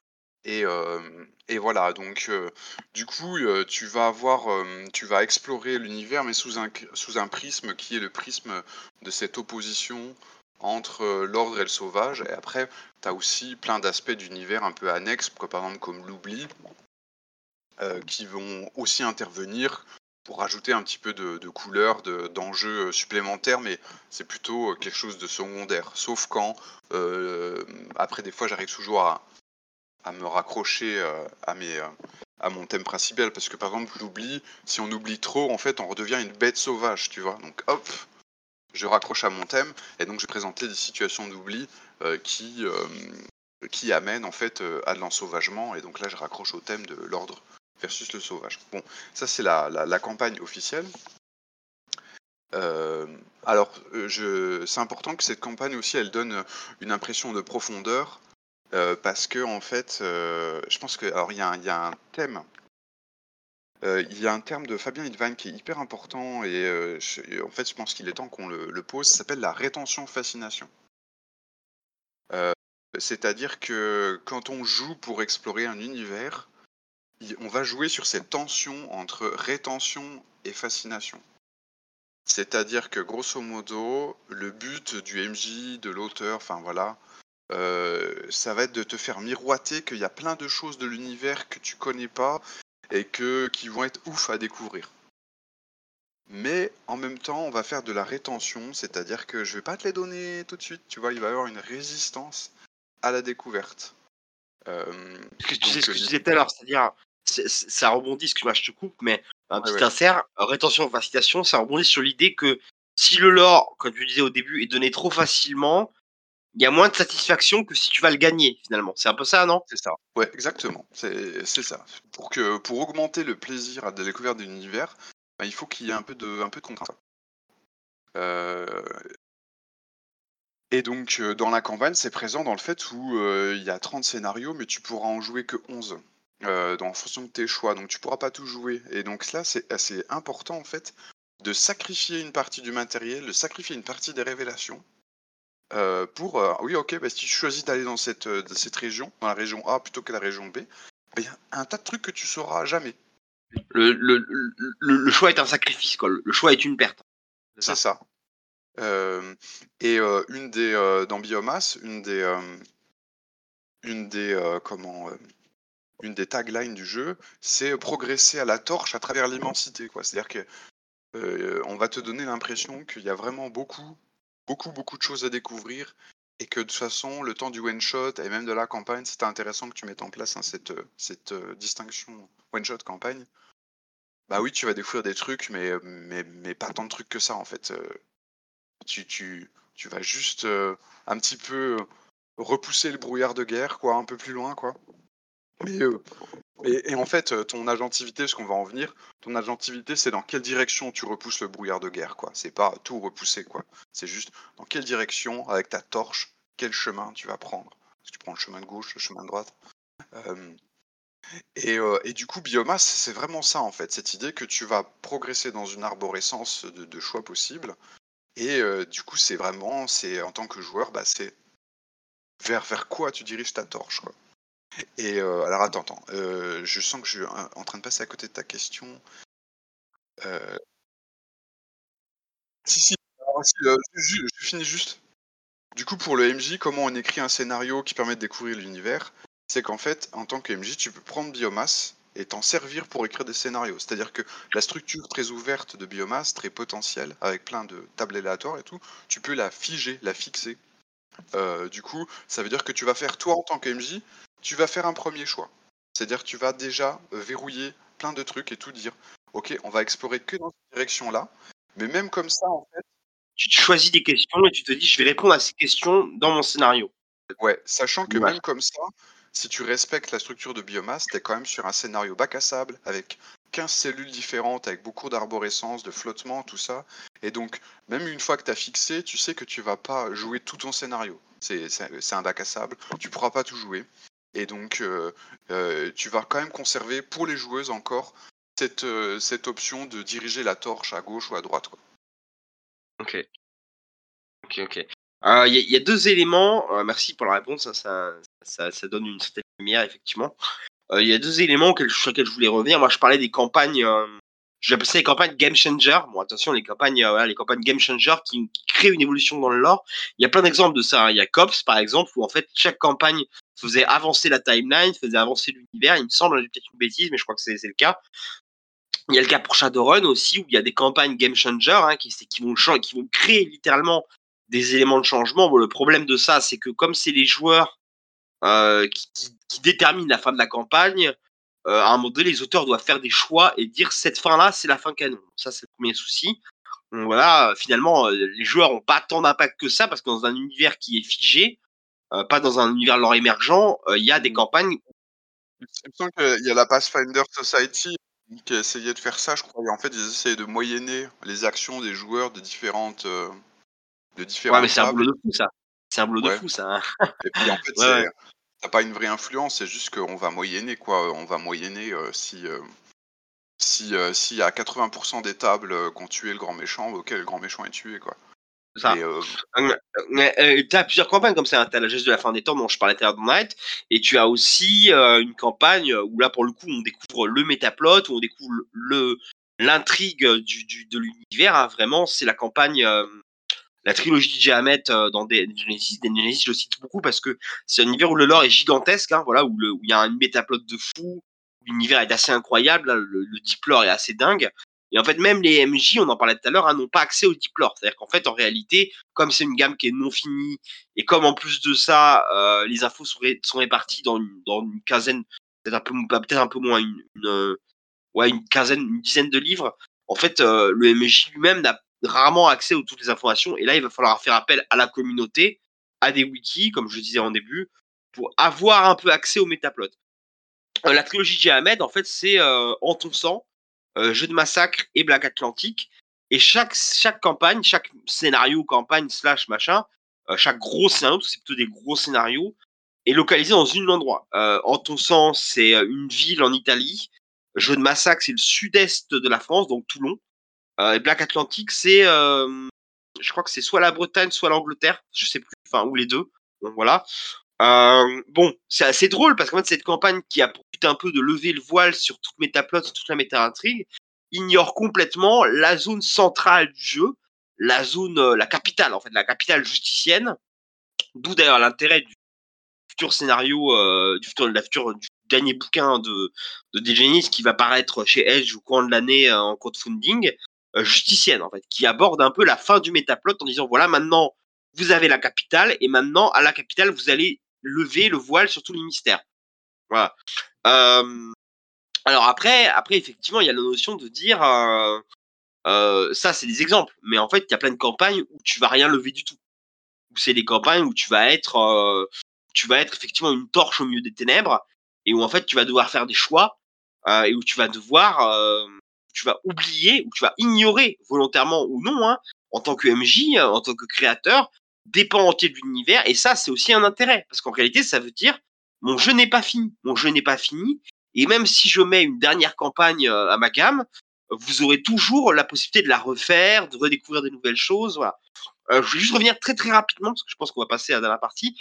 et voilà, donc du coup, tu vas explorer l'univers, mais sous un prisme qui est le prisme de cette opposition entre, l'ordre et le sauvage et après, tu as aussi plein d'aspects d'univers un peu annexes, par exemple comme l'oubli, qui vont aussi intervenir pour rajouter un petit peu de couleur, d'enjeux, supplémentaires, mais c'est plutôt, quelque chose de secondaire. Sauf quand, après des fois j'arrive toujours à me raccrocher, à mon thème principal parce que par exemple l'oubli, si on oublie trop en fait on redevient une bête sauvage, tu vois? Donc hop, je raccroche à mon thème et donc je vais présenter des situations d'oubli, qui amènent en fait, à de l'ensauvagement et donc là je raccroche au thème de l'ordre versus le sauvage. Bon, ça c'est la campagne officielle Alors, c'est important que cette campagne aussi, elle donne, une impression de profondeur, parce que en fait, je pense que alors il y a un terme de Fabien Hildebrand qui est hyper important et en fait, je pense qu'il est temps qu'on le pose, ça s'appelle la rétention-fascination. Heu, C'est-à-dire que quand on joue pour explorer un univers, on va jouer sur cette tension entre rétention et fascination. C'est-à-dire que grosso modo, le but du MJ, de l'auteur, enfin voilà, ça va être de te faire miroiter qu'il y a plein de choses de l'univers que tu connais pas et qui vont être ouf à découvrir. Mais en même temps, on va faire de la rétention, c'est-à-dire que je vais pas te les donner tout de suite, tu vois? Il va y avoir une résistance à la découverte. Ce Donc que je disais tout à l'heure, c'est-à-dire, ça rebondit, excuse-moi, je te coupe, mais un ouais, petit ouais, insert, rétention, fascination, ça rebondit sur l'idée que si le lore, comme tu disais au début, est donné trop facilement, il y a moins de satisfaction que si tu vas le gagner, finalement. C'est un peu ça, non? c'est ça. Ouais, exactement, c'est ça. Pour augmenter le plaisir à de la découverte de l'univers, bah, il faut qu'il y ait un peu de contrainte. Heu et donc dans la campagne, c'est présent dans le fait où, il y a 30 scénarios, mais tu pourras en jouer que 11, en fonction de tes choix, donc tu pourras pas tout jouer et donc là, c'est assez important, en fait, de sacrifier une partie du matériel, de sacrifier une partie des révélations, oui, OK, bah, si tu choisis d'aller dans cette région, dans la région A plutôt que la région B, bah, il y a un tas de trucs que tu sauras jamais. Le choix est un sacrifice, quoi. Le choix est une perte. C'est C'est ça. ça. Hem et dans Biomasse, une des, comment, une des taglines du jeu, c'est progresser à la torche à travers l'immensité, quoi. C'est-à-dire que, on va te donner l'impression qu'il y a vraiment beaucoup, beaucoup, beaucoup de choses à découvrir et que de toute façon, le temps du one shot et même de la campagne, c'était intéressant que tu mettes en place, hein, cette distinction one shot campagne. Bah oui, tu vas découvrir des trucs, mais pas tant de trucs que ça, en fait, tu vas juste, un petit peu, repousser le brouillard de guerre, quoi, un peu plus loin, quoi. Mais, en fait, ton agentivité, parce qu'on va en venir, ton agentivité, c'est dans quelle direction tu repousses le brouillard de guerre, quoi. C'est pas tout repousser, quoi. C'est juste dans quelle direction, avec ta torche, quel chemin tu vas prendre. Est-ce que tu prends le chemin de gauche, le chemin de droite? Hem et du coup, biomasse, c'est vraiment ça, en fait, cette idée que tu vas progresser dans une arborescence de choix possibles et du coup, c'est en tant que joueur, bah, c'est vers quoi tu diriges ta torche, quoi. Et alors attends, je sens que je suis en train de passer à côté de ta question. Heu, si, alors si, je finis juste. Du coup, pour le MJ, comment on écrit un scénario qui permet de découvrir l'univers? C'est qu'en fait, en tant que MJ, tu peux prendre Biomasse et t'en servir pour écrire des scénarios. C'est-à-dire que la structure très ouverte de Biomasse, très potentielle, avec plein de tables aléatoires et tout, tu peux la figer, la fixer. Du coup, ça veut dire que tu vas faire toi en tant que MJ, tu vas faire un premier choix. C'est-à-dire que tu vas déjà, verrouiller plein de trucs et tout dire: «OK, on va explorer que dans cette direction-là». Mais même comme ça, en fait Tu te choisis des questions et tu te dis: «Je vais répondre à ces questions dans mon scénario». ouais, sachant que L'image. même comme ça, si tu respectes la structure de biomasse, tu es quand même sur un scénario bac à sable avec 15 cellules différentes, avec beaucoup d'arborescence, de flottement, tout ça. Et donc, même une fois que tu as fixé, tu sais que tu vas pas jouer tout ton scénario. C'est un bac à sable, tu pourras pas tout jouer. Et donc, tu vas quand même conserver pour les joueuses encore cette option de diriger la torche à gauche ou à droite, quoi. OK, OK. Il y a 2 éléments, merci pour la réponse, ça donne une certaine lumière effectivement. Il y a 2 éléments sur lesquels je voulais revenir. Moi, je parlais des campagnes, j'appelle ça les campagnes game changer. Bon, attention, les campagnes, voilà, les campagnes game changer qui créent une évolution dans le lore. Il y a plein d'exemples de ça, hein. Il y a Cops, par exemple, où en fait, chaque campagne faisait avancer la timeline, faisait avancer l'univers, il me semble, j'ai peut-être une bêtise, mais je crois que c'est le cas. Il y a le cas pour Shadowrun aussi, où il y a des campagnes game changer, hein, qui vont créer littéralement des éléments de changement. Bon, le problème de ça, c'est que comme c'est les joueurs qui déterminent la fin de la campagne, à un moment donné, les auteurs doivent faire des choix et dire cette fin-là, c'est la fin canon. Ça, c'est le premier souci. Donc voilà, finalement, les joueurs n'ont pas tant d'impact que ça, parce que dans un univers qui est figé, pas dans un univers lore émergent, il y a des Mmh. campagnes. Il me semble qu'il y a la Pathfinder Society. qui essayaient de faire ça, je crois et en fait, ils essayaient de moyenner les actions des joueurs de Ouais, mais différentes c'est un tables. boulot de fou ça. C'est un boulot de Ouais fou ça, hein. et puis, en fait, Ouais, ouais. tu pas une vraie influence, c'est juste qu'on va moyenner, quoi, on va moyenner, s'il y a 80 des tables, qui ont tué le grand méchant, OK, le grand méchant est tué, quoi C'est et ça. Mais, tu as plusieurs campagnes comme ça, hein. Tu as la geste de la fin des temps dont je parlais tout à l'heure dans Night et tu as aussi, une campagne, où là pour le coup on découvre le métaplot, où on découvre le l'intrigue, du de l'univers, hein. Vraiment, c'est la campagne, la trilogie de Jahamet, dans des Genesis. Des Genesis, je le cite beaucoup parce que c'est un univers où le lore est gigantesque, hein, voilà, où il y a un métaplot de fou, où l'univers est assez incroyable, hein, le deep lore est assez dingue. Et en fait, même les MJ, on en parlait tout à l'heure, hein, n'ont pas accès au deep lore. C'est-à-dire qu'en fait, en réalité, comme c'est une gamme qui est non finie, et comme en plus de ça, les infos sont réparties dans une quinzaine, peut-être un peu moins, ouais, une quinzaine, une dizaine de livres. En fait, le MJ lui-même n'a rarement accès aux toutes les informations. Et là, il va falloir faire appel à la communauté, à des wikis, comme je le disais en début, pour avoir un peu accès au métaplot. La trilogie de Ahmed, en fait, c'est En ton sang, Jeu de massacre et Black Atlantic. Et chaque campagne, chaque scénario, campagne, slash machin, chaque gros scénario, parce que c'est plutôt des gros scénarios, est localisé dans un endroit. En ton sang, c'est une ville en Italie. Jeu de massacre, c'est le sud-est de la France, donc Toulon. Et Black Atlantic, c'est, je crois que c'est soit la Bretagne, soit l'Angleterre, je sais plus, enfin, ou les deux. Donc voilà. Bon, c'est assez drôle parce qu'en fait, cette campagne qui a pour but un peu de lever le voile sur toute métaplot, sur toute la méta-intrigue, ignore complètement la zone centrale du jeu, la zone, la capitale, en fait, la capitale justicienne, d'où d'ailleurs l'intérêt du futur scénario, du dernier bouquin de Degenis qui va paraître chez Edge au courant de l'année en crowdfunding, justicienne en fait, qui aborde un peu la fin du métaplot en disant voilà maintenant vous avez la capitale et maintenant à la capitale vous allez lever le voile sur tous les mystères. Voilà. Euh, alors après effectivement il y a la notion de dire ça c'est des exemples, mais en fait il y a plein de campagnes où tu vas rien lever du tout, où c'est des campagnes où tu vas être effectivement une torche au milieu des ténèbres et où en fait tu vas devoir faire des choix et où tu vas devoir, tu vas oublier ou tu vas ignorer volontairement ou non, hein, en tant que MJ, en tant que créateur, des pans entiers de l'univers. Et ça, c'est aussi un intérêt parce qu'en réalité, ça veut dire mon jeu n'est pas fini, mon jeu n'est pas fini. Et même si je mets une dernière campagne à ma gamme, vous aurez toujours la possibilité de la refaire, de redécouvrir des nouvelles choses. Voilà. Je vais juste revenir très très rapidement, parce que je pense qu'on va passer à la partie,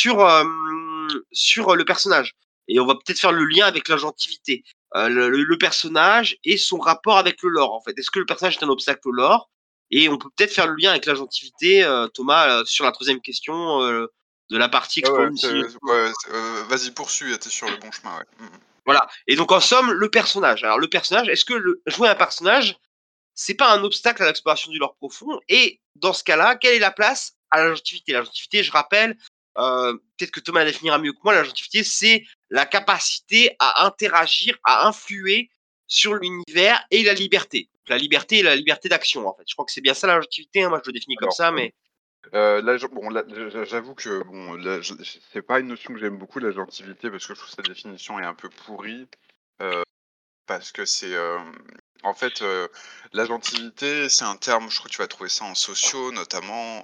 sur le personnage. Et on va peut-être faire le lien avec l'agentivité. Le personnage et son rapport avec le lore, en fait. Est-ce que le personnage est un obstacle au lore? Et on peut peut-être faire le lien avec l'agentivité, Thomas, sur la troisième question de la partie ouais, ouais, explorer une civilisation. ouais, vas-y poursuis, tu sur le bon chemin, ouais. Voilà. Et donc, en somme, le personnage. Alors, le personnage, est-ce que jouer un personnage, c'est pas un obstacle à l'exploration du lore profond? Et dans ce cas-là, quelle est la place à l'agentivité? L'agentivité, je rappelle, peut-être que Thomas la définira mieux que moi, l'agentivité, c'est la capacité à interagir, à influer sur l'univers et la liberté. La liberté d'action, en fait. Je crois que c'est bien ça l'agentivité, hein, moi je le définis comme Alors, ça, mais là, bon, là, j'avoue que bon, là, c'est pas une notion que j'aime beaucoup, l'agentivité, parce que je trouve que sa définition est un peu pourrie, parce que c'est, en fait, l'agentivité, c'est un terme, je crois que tu vas trouver ça en sociaux, notamment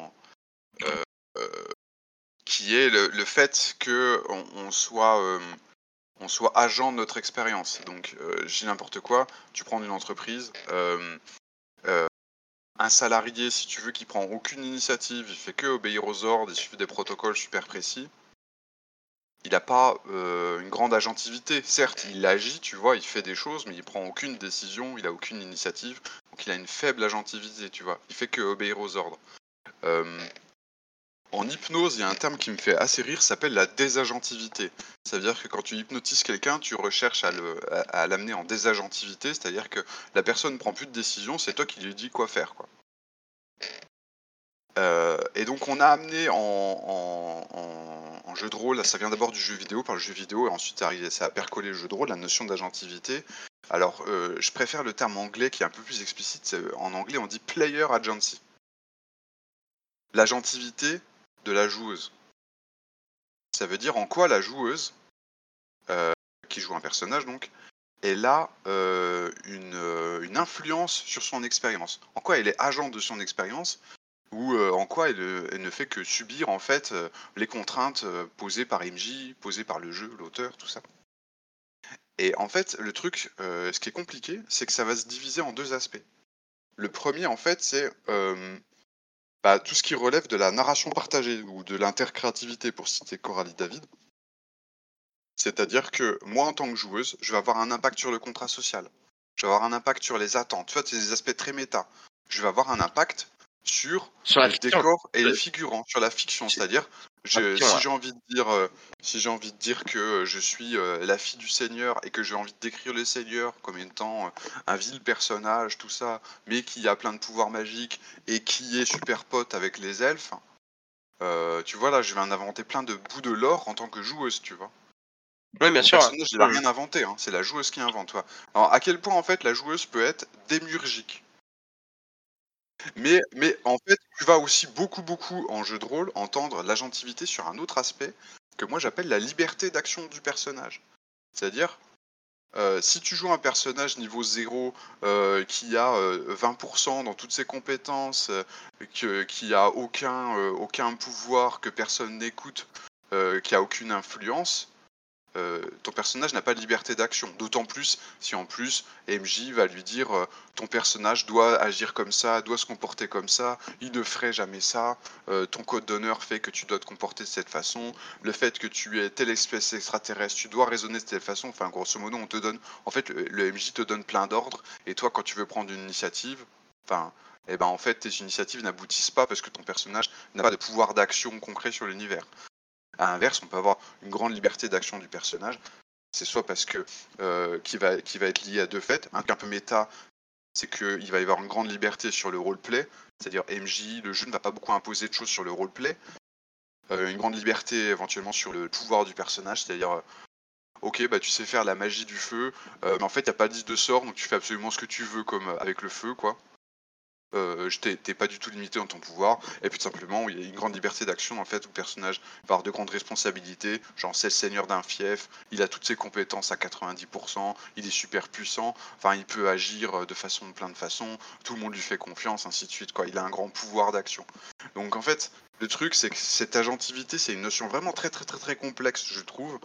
heu, qui est le fait qu'on soit agent de notre expérience. Donc, je dis n'importe quoi, tu prends une entreprise, un salarié, si tu veux, qui prend aucune initiative, il fait que obéir aux ordres, il suit des protocoles super précis. Il n'a pas une grande agentivité. Certes, il agit, tu vois, il fait des choses, mais il prend aucune décision, il a aucune initiative. Donc il a une faible agentivité, tu vois. Il fait que obéir aux ordres. Euh, En hypnose, il y a un terme qui me fait assez rire, ça s'appelle la désagentivité. Ça veut dire que quand tu hypnotises quelqu'un, tu recherches à l'amener en désagentivité, c'est-à-dire que la personne ne prend plus de décision, c'est toi qui lui dis quoi faire, quoi. Et donc on a amené en jeu de rôle, ça vient d'abord du jeu vidéo, par le jeu vidéo, et ensuite ça a percolé le jeu de rôle, la notion d'agentivité. Alors, je préfère le terme anglais qui est un peu plus explicite. En anglais, on dit player agency. L'agentivité de la joueuse. Ça veut dire en quoi la joueuse, qui joue un personnage donc, elle a, une influence sur son expérience. En quoi elle est agent de son expérience ou, en quoi elle ne fait que subir en fait, les contraintes, posées par MJ, posées par le jeu, l'auteur, tout ça. Et en fait, le truc, ce qui est compliqué, c'est que ça va se diviser en 2 aspects. Le premier en fait, c'est, bah, tout ce qui relève de la narration partagée ou de l'intercréativité pour citer Coralie David. C'est-à-dire que moi, en tant que joueuse, je vais avoir un impact sur le contrat social. Je vais avoir un impact sur les attentes. Tu vois, c'est des aspects très méta. Je vais avoir un impact sur Sur la le fiction. décor et Sur les figurants, sur la fiction. sur C'est-à-dire, la fiction, si ouais. j'ai envie de dire, que je suis la fille du Seigneur et que j'ai envie de décrire le Seigneur comme étant un vil personnage, tout ça, mais qui a plein de pouvoirs magiques et qui est super pote avec les elfes, tu vois, là, je vais en inventer plein de bouts de lore en tant que joueuse, tu vois. Oui, bien Mon sûr, ouais. personnage, il a Mmh. rien inventé, hein, c'est la joueuse qui invente, tu vois? Alors, à quel point, en fait, la joueuse peut être démiurgique. Mais en fait, tu vas aussi beaucoup, beaucoup, en jeu de rôle, entendre l'agentivité sur un autre aspect que moi j'appelle la liberté d'action du personnage. C'est-à-dire, si tu joues un personnage niveau 0 qui a, 20 dans toutes ses compétences, qui a aucun pouvoir, que personne n'écoute, qui a aucune influence, ton personnage n'a pas de liberté d'action. D'autant plus si en plus MJ va lui dire ton personnage doit agir comme ça, doit se comporter comme ça, il ne ferait jamais ça, ton code d'honneur fait que tu dois te comporter de cette façon, le fait que tu es telle espèce extraterrestre, tu dois raisonner de telle façon, enfin grosso modo on te donne, en fait le MJ te donne plein d'ordres et toi quand tu veux prendre une initiative, enfin, et ben en fait tes initiatives n'aboutissent pas parce que ton personnage n'a pas de pouvoir d'action concret sur l'univers. À l'inverse, on peut avoir une grande liberté d'action du personnage. C'est soit parce que qui va être lié à deux faits. Un truc un peu méta, c'est qu'il va y avoir une grande liberté sur le roleplay, c'est-à-dire MJ, le jeu ne va pas beaucoup imposer de choses sur le roleplay. Une grande liberté éventuellement sur le pouvoir du personnage, c'est-à-dire ok, bah tu sais faire la magie du feu, mais en fait il n'y a pas de liste de sorts, donc tu fais absolument ce que tu veux comme avec le feu, quoi. T'es pas du tout limité dans ton pouvoir, et puis tout simplement, il y a une grande liberté d'action en fait, où le personnage va avoir de grandes responsabilités, genre c'est le seigneur d'un fief, il a toutes ses compétences à 90%, il est super puissant, enfin il peut agir de plein de façons, tout le monde lui fait confiance, ainsi de suite, quoi. Il a un grand pouvoir d'action. Donc en fait, le truc c'est que cette agentivité, c'est une notion vraiment très très très très complexe, je trouve,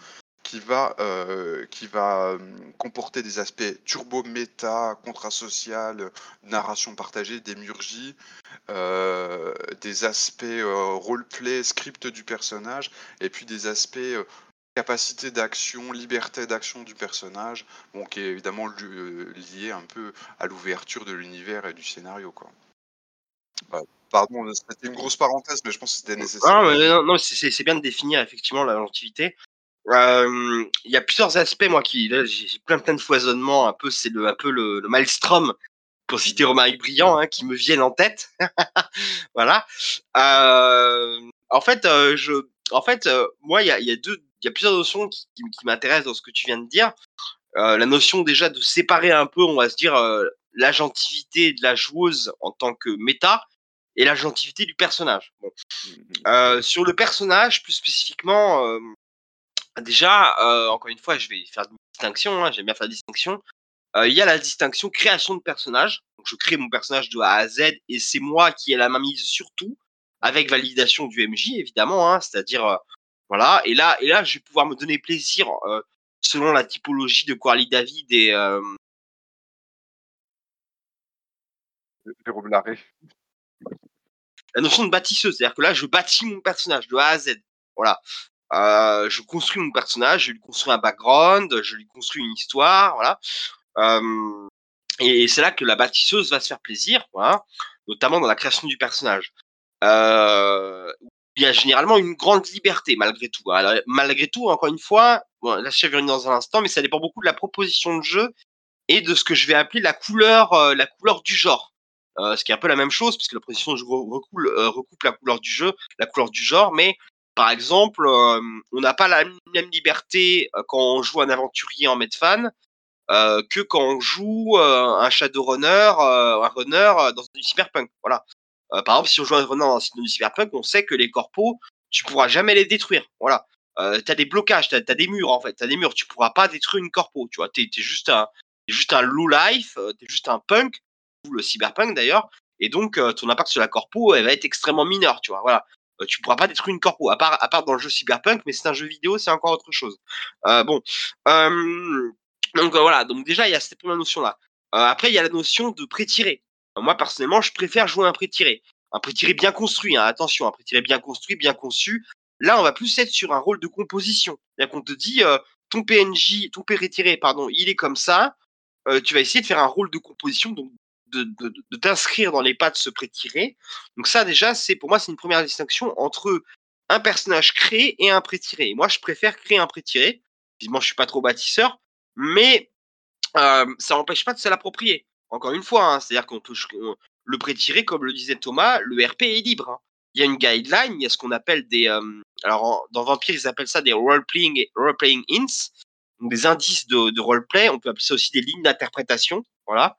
qui va comporter des aspects turbo-méta, contrat social, narration partagée, démiurgie, des aspects roleplay, script du personnage, et puis des aspects capacité d'action, liberté d'action du personnage, bon, qui est évidemment lié un peu à l'ouverture de l'univers et du scénario, quoi. Pardon, c'était une grosse parenthèse, mais je pense que c'était nécessaire. Ah, mais non, non, c'est bien de définir effectivement la gentilité. Il y a plusieurs aspects, moi, qui là, j'ai plein de foisonnements, un peu, c'est le maelstrom, pour citer Mhm. Romaric Briand, hein, qui me viennent en tête. Voilà. En fait, moi, il y a plusieurs notions qui m'intéressent dans ce que tu viens de dire. La notion déjà de séparer un peu, on va se dire, l'agentivité de la joueuse en tant que méta et l'agentivité du personnage. Bon. Mhm. Sur le personnage, plus spécifiquement, déjà, encore une fois, je vais faire une distinction, hein, j'aime bien faire la distinction. Il y a la distinction création de personnage. Donc je crée mon personnage de A à Z et c'est moi qui ai la main mise sur tout, avec validation du MJ évidemment, hein, c'est-à-dire, voilà. Et là, je vais pouvoir me donner plaisir, selon la typologie de Coralie David et Jérôme Larrey. la notion de bâtisseuse. C'est-à-dire que là, je bâtis mon personnage de A à Z. Voilà. Je construis mon personnage, je lui construis un background, je lui construis une histoire, voilà. Hem Et c'est là que la bâtisseuse va se faire plaisir, voilà, notamment dans la création du personnage. Il y a généralement une grande liberté malgré tout, hein. Alors, malgré tout, encore une fois, bon, là, je vais revenir dans un instant, mais ça dépend beaucoup de la proposition de jeu et de ce que je vais appeler la couleur du genre. Ce qui est un peu la même chose, puisque la proposition de jeu recoupe la couleur du jeu, la couleur du genre, mais par exemple, on n'a pas la même liberté quand on joue un aventurier en Medfan que quand on joue un Shadowrunner, un runner dans du cyberpunk. Voilà. Par exemple, si on joue un runner dans du cyberpunk, on sait que les corpos, tu pourras jamais les détruire. Voilà. t'as des blocages, t'as des murs en fait, t'as des murs. Tu pourras pas détruire une corpo, tu vois. T'es juste un low life, t'es juste un punk, ou le cyberpunk d'ailleurs. Et donc ton impact sur la corpo, elle va être extrêmement mineur, tu vois. Voilà. Tu pourras pas détruire une corpo, à part dans le jeu cyberpunk, mais c'est un jeu vidéo, c'est encore autre chose. Bon, donc voilà. Donc déjà il y a cette première notion là. Après il y a la notion de pré-tiré. Moi personnellement, je préfère jouer un pré-tiré. Un pré-tiré bien construit, hein, attention, un pré-tiré bien construit, bien conçu. Là, on va plus être sur un rôle de composition. C'est-à-dire qu'on te dit, ton PNJ, ton pré-tiré, pardon, il est comme ça. Tu vas essayer de faire un rôle de composition, donc de t'inscrire dans les pas de ce pré-tiré. Donc ça, déjà, pour moi, c'est une première distinction entre un personnage créé et un pré-tiré. Et moi, je préfère créer un pré-tiré. Évidemment, je suis pas trop bâtisseur, mais ça n'empêche pas de se l'approprier. Encore une fois, hein, c'est-à-dire le pré-tiré, comme le disait Thomas, le RP est libre, hein. Il y a une guideline, il y a ce qu'on appelle des, alors dans Vampire, ils appellent ça des role-playing hints, donc des indices de roleplay. On peut appeler ça aussi des lignes d'interprétation. Voilà.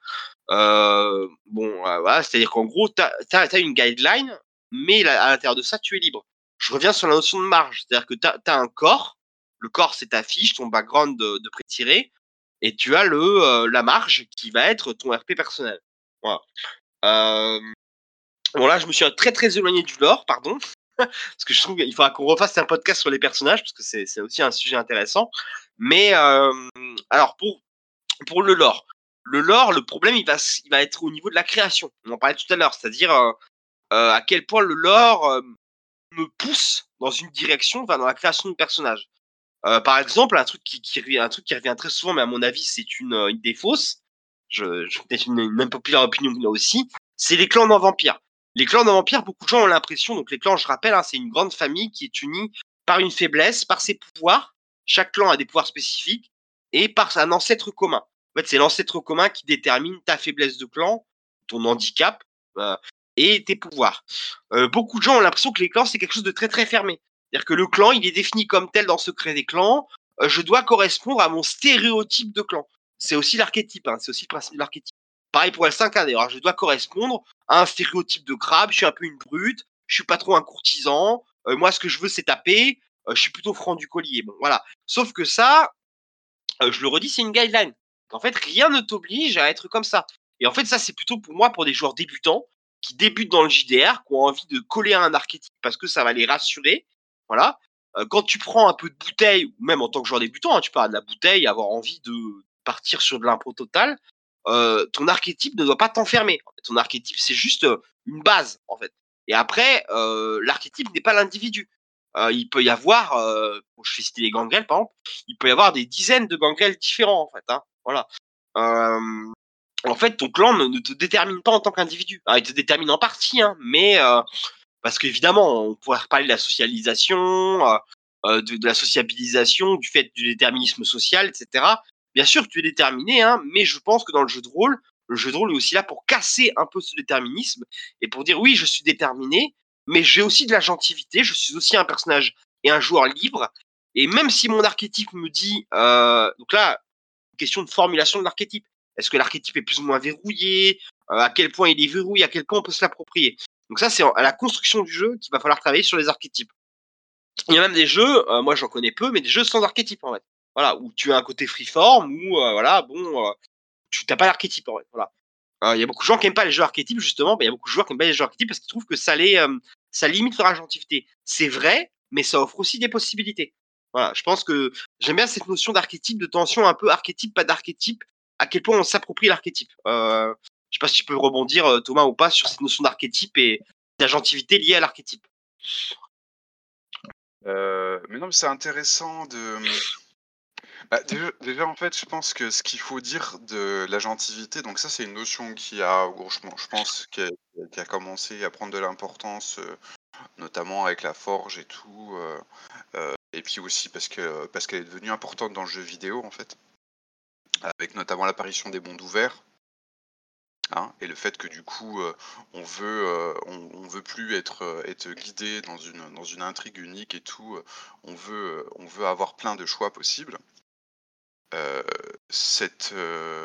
Bon, voilà, c'est-à-dire qu'en gros, t'as une guideline, mais à l'intérieur de ça, tu es libre. Je reviens sur la notion de marge, c'est-à-dire que t'as un corps. Le corps, c'est ta fiche, ton background de pré-tiré, et tu as la marge qui va être ton RP personnel. Voilà. Euh, bon là, je me suis très très éloigné du lore, pardon, parce que je trouve qu'il faudra qu'on refasse un podcast sur les personnages, parce que c'est aussi un sujet intéressant. Mais alors pour le lore, le problème il va être au niveau de la création. On en parlait tout à l'heure, c'est-à-dire à quel point le lore me pousse dans une direction, dans la création de personnages. Par exemple, un truc qui revient très souvent, mais à mon avis, c'est une idée fausse. Peut-être une impopulaire opinion là aussi. C'est les clans dans Vampire. Les clans dans Vampire, beaucoup de gens ont l'impression, donc les clans, je rappelle, hein, c'est une grande famille qui est unie par une faiblesse, par ses pouvoirs. Chaque clan a des pouvoirs spécifiques et par un ancêtre commun. En fait, c'est l'ancêtre commun qui détermine ta faiblesse de clan, ton handicap euh, et tes pouvoirs. Beaucoup de gens ont l'impression que les clans, c'est quelque chose de très très fermé. C'est-à-dire que le clan, il est défini comme tel dans Secret des clans. Je dois correspondre à mon stéréotype de clan. C'est aussi l'archétype, hein, c'est aussi le principe de l'archétype. Pareil pour L5, hein, d'ailleurs, je dois correspondre à un stéréotype de crabe. Je suis un peu une brute, je suis pas trop un courtisan. Moi, ce que je veux, c'est taper. Je suis plutôt franc du collier. Bon, voilà. Sauf que ça, je le redis, c'est une guideline. En fait, rien ne t'oblige à être comme ça. Et en fait, ça, c'est plutôt pour moi pour des joueurs débutants qui débutent dans le JDR, qui ont envie de coller à un archétype parce que ça va les rassurer. Voilà. Quand tu prends un peu de bouteille, ou même en tant que joueur débutant, hein, tu parles de la bouteille, avoir envie de partir sur de l'impro total, ton archétype ne doit pas t'enfermer. En fait, ton archétype, c'est juste une base, en fait. Et après, l'archétype n'est pas l'individu. Il peut y avoir, je vais citer les gangrels, par exemple, il peut y avoir des dizaines de gangrels différents, en fait. Hein. Voilà. En fait, ton clan ne te détermine pas en tant qu'individu. Alors, il te détermine en partie, hein, mais parce qu'évidemment, on pourrait reparler de la socialisation, de la sociabilisation, du fait du déterminisme social, etc. Bien sûr, tu es déterminé, hein, mais je pense que dans le jeu de rôle est aussi là pour casser un peu ce déterminisme et pour dire oui, je suis déterminé, mais j'ai aussi de la gentilité, je suis aussi un personnage et un joueur libre. Et même si mon archétype me dit, donc là, question de formulation de l'archétype. Est-ce que l'archétype est plus ou moins verrouillé? À quel point il est verrouillé? À quel point on peut se l'approprier? Donc ça, c'est à la construction du jeu qu'il va falloir travailler sur les archétypes. Il y a même des jeux, moi j'en connais peu, mais des jeux sans archétype en fait. Voilà, où tu as un côté freeform, où voilà, bon, tu n'as pas l'archétype en fait. Voilà. Il y a beaucoup de gens qui n'aiment pas les jeux archétypes justement, il y a beaucoup de joueurs qui n'aiment pas les jeux archétypes parce qu'ils trouvent que ça limite leur agentivité. C'est vrai, mais ça offre aussi des possibilités. Voilà, je pense que j'aime bien cette notion d'archétype, de tension un peu archétype, pas d'archétype, à quel point on s'approprie l'archétype. Je sais pas si tu peux rebondir, Thomas, ou pas, sur cette notion d'archétype et d'agentivité liée à l'archétype. Mais non, mais c'est intéressant de. Bah, déjà, en fait, je pense que ce qu'il faut dire de l'agentivité, donc ça, c'est une notion je pense, qui a commencé à prendre de l'importance, notamment avec la forge et tout, et puis aussi parce qu'elle est devenue importante dans le jeu vidéo, en fait, avec notamment l'apparition des mondes ouverts. Hein, et le fait que du coup, on veut plus être guidé dans une intrigue unique et tout, on veut avoir plein de choix possibles. Heu,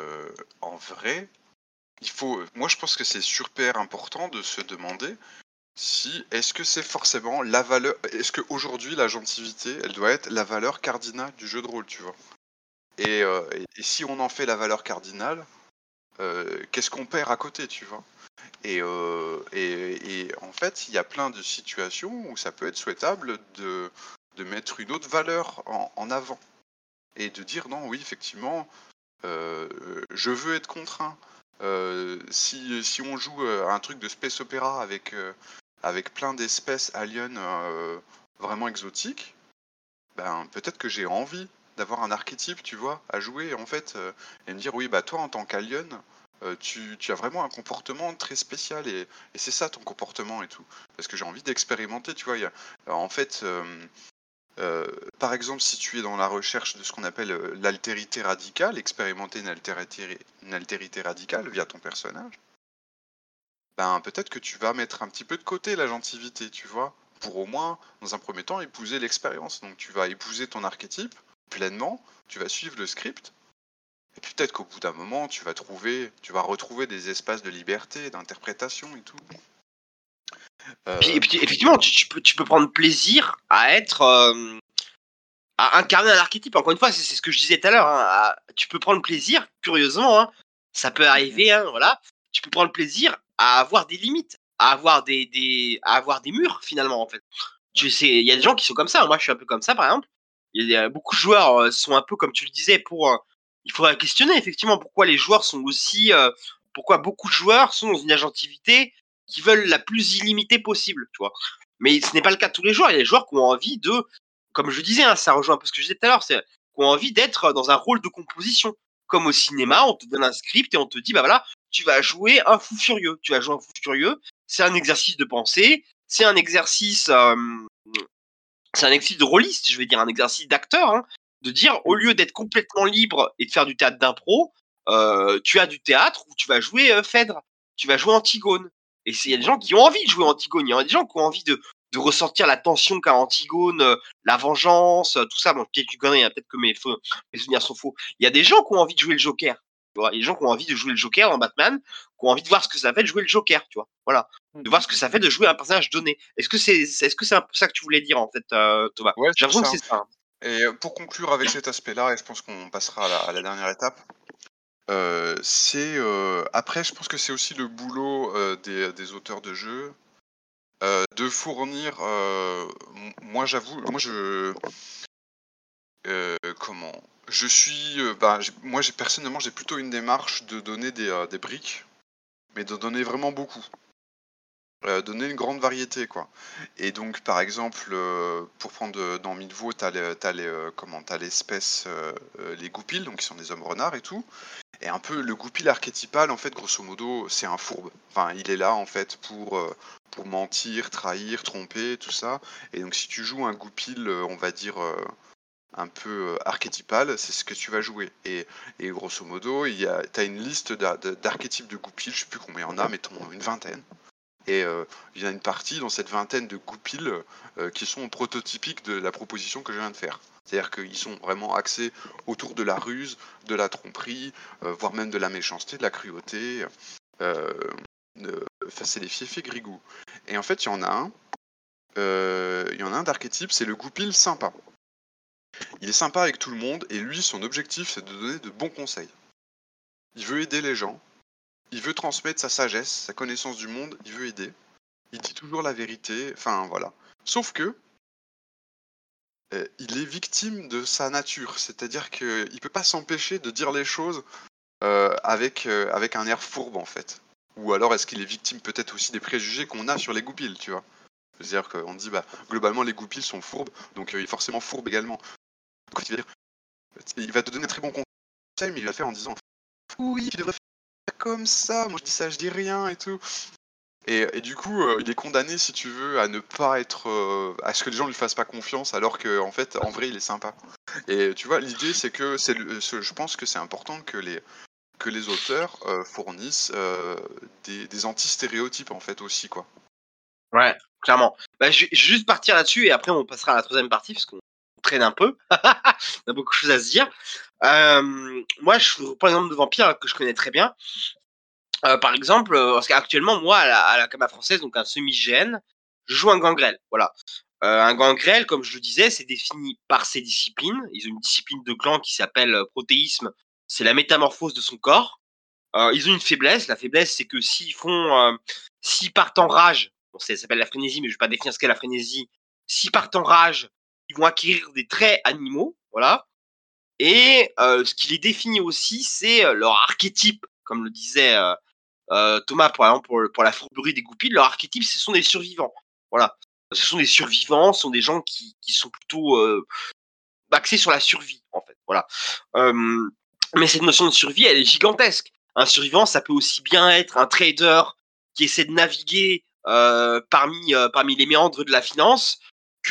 en vrai, moi je pense que c'est super important de se demander Si, est-ce que c'est forcément la valeur est-ce qu'aujourd'hui l'agentivité, elle doit être la valeur cardinale du jeu de rôle, tu vois? Et si on en fait la valeur cardinale, qu'est-ce qu'on perd à côté, tu vois? Et en fait, il y a plein de situations où ça peut être souhaitable de mettre une autre valeur en avant et de dire: «Non, oui, effectivement, je veux être contraint». Si on joue, à un truc de space opéra avec plein d'espèces aliens, vraiment exotiques, ben, peut-être que j'ai envie d'avoir un archétype, tu vois, à jouer en fait, et me dire: «Oui, bah, toi en tant qu'alien, tu as vraiment un comportement très spécial et c'est ça ton comportement et tout». Parce que j'ai envie d'expérimenter, tu vois? En fait, par exemple, si tu es dans la recherche de ce qu'on appelle, l'altérité radicale, expérimenter une altérité radicale via ton personnage, ben, peut-être que tu vas mettre un petit peu de côté l'agentivité, tu vois? Pour au moins, dans un premier temps, épouser l'expérience. Donc tu vas épouser ton archétype pleinement, tu vas suivre le script, et puis peut-être qu'au bout d'un moment, tu vas retrouver des espaces de liberté, d'interprétation et tout. Et Heu, puis effectivement, tu peux prendre plaisir à être, à incarner un archétype. Encore une fois, c'est ce que je disais tout à l'heure, hein, tu peux prendre plaisir, curieusement, hein, ça peut mmh arriver, hein, voilà. Tu peux prendre plaisir à avoir des limites, à avoir des murs finalement, en fait. Tu sais, il y a des gens qui sont comme ça. Moi, je suis un peu comme ça, par exemple. Il y a beaucoup de joueurs sont un peu comme tu le disais. Il faudrait questionner effectivement pourquoi les joueurs sont aussi, pourquoi beaucoup de joueurs sont dans une agentivité qui veulent la plus illimitée possible, tu vois. Mais ce n'est pas le cas de tous les joueurs. Il y a des joueurs qui ont envie de, comme je disais, hein, ça rejoint un peu ce que je disais tout à l'heure, c'est qui ont envie d'être dans un rôle de composition. Comme au cinéma, ouais. on te donne un script et on te dit, bah voilà, tu vas jouer un fou furieux. Tu vas jouer un fou furieux. C'est un exercice de pensée, c'est un exercice, c'est un exercice de rôliste, je vais dire, un exercice d'acteur, hein, de dire au lieu Mmh d'être complètement libre et de faire du théâtre d'impro, tu as du théâtre où tu vas jouer Phèdre, tu vas jouer Antigone. Et il y a des gens qui ont envie de jouer Antigone, il y a des gens qui ont envie de ressentir la tension qu'a Antigone, la vengeance, tout ça. Bon, peut-être une connerie, hein, peut-être que mes souvenirs sont faux. Il y a des gens qui ont envie de jouer le Joker. Tu vois, il y a des gens qui ont envie de jouer le Joker dans Batman, qui ont envie de voir ce que ça fait de jouer le Joker, tu vois. Voilà, Mmh de voir mh, ce que ça mmh. fait de jouer un personnage donné. Est-ce que c'est un peu ça que tu voulais dire en fait, Thomas? Ouais, J'ai c'est l'impression que ça. c'est ça, hein. Et pour conclure avec cet aspect-là, et je pense qu'on passera à la dernière étape, après je pense que c'est aussi le boulot, des auteurs de jeux, de fournir, moi j'avoue, comment? Je suis, bah, moi j'ai personnellement, j'ai plutôt une démarche de donner des briques, mais de donner vraiment beaucoup. Donner une grande variété, quoi. Et donc par exemple, pour prendre, dans Midvaux, tu l'espèce, les goupils, donc qui sont des hommes renards et tout. Et un peu le goupil archétypal, en fait, grosso modo, c'est un fourbe. Enfin, il est là, en fait, pour mentir, trahir, tromper, tout ça. Et donc si tu joues un goupil, on va dire, un peu, archétypal, c'est ce que tu vas jouer. Et grosso modo, tu une liste d'archétypes de goupils, je sais plus combien il y en a, mettons une vingtaine. Et il y a une partie dans cette vingtaine de goupils, qui sont prototypiques de la proposition que je viens de faire. C'est-à-dire qu'ils sont vraiment axés autour de la ruse, de la tromperie, voire même de la méchanceté, de la cruauté, heu, enfin c'est les fiefés grigou. Et en fait, il y en a un d'archétype, c'est le goupil sympa. Il est sympa avec tout le monde et lui, son objectif, c'est de donner de bons conseils. Il veut aider les gens, il veut transmettre sa sagesse, sa connaissance du monde, il veut aider. Il dit toujours la vérité, enfin voilà. Sauf que, il est victime de sa nature, c'est-à-dire qu'il peut pas s'empêcher de dire les choses, avec un air fourbe, en fait. Ou alors est-ce qu'il est victime peut-être aussi des préjugés qu'on a sur les goupils, tu vois? C'est-à-dire qu'on dit: «Bah, globalement les goupils sont fourbes, donc il est forcément fourbe également». Quand il va te donner un très bon conseil, mais il va le faire en disant: «Oui, tu devrais faire comme ça, moi je dis ça, je dis rien et tout». Et du coup, il est condamné si tu veux à ne pas être, à ce que les gens lui fassent pas confiance alors qu'en fait, en vrai, il est sympa. Et tu vois, l'idée c'est que je pense que c'est important que les auteurs, fournissent, des anti-stéréotypes en fait aussi, quoi. Ouais, clairement. Bah, je vais juste partir là-dessus et après on passera à la troisième partie parce qu'on traîne un peu. On a beaucoup de choses à se dire. Moi, je prends l'exemple de Vampire que je connais très bien. Par exemple, parce qu'actuellement, moi, à la Cama française, donc un semi-GN, je joue un gangrel, voilà. Un gangrel, comme je le disais, c'est défini par ses disciplines. Ils ont une discipline de clan qui s'appelle, protéisme, c'est la métamorphose de son corps. Ils ont une faiblesse, la faiblesse, c'est que s'ils partent en rage, bon ça s'appelle la frénésie, mais je vais pas définir ce qu'est la frénésie. S'ils partent en rage, ils vont acquérir des traits animaux, voilà. Et ce qui les définit aussi, c'est, leur archétype, comme le disait, Thomas, par exemple, pour la fourberie des Goupils, leur archétype, ce sont des survivants. Voilà. Ce sont des survivants, ce sont des gens qui sont plutôt axés sur la survie, en fait. Voilà. Mais cette notion de survie, elle est gigantesque. Un survivant, ça peut aussi bien être un trader qui essaie de naviguer parmi les méandres de la finance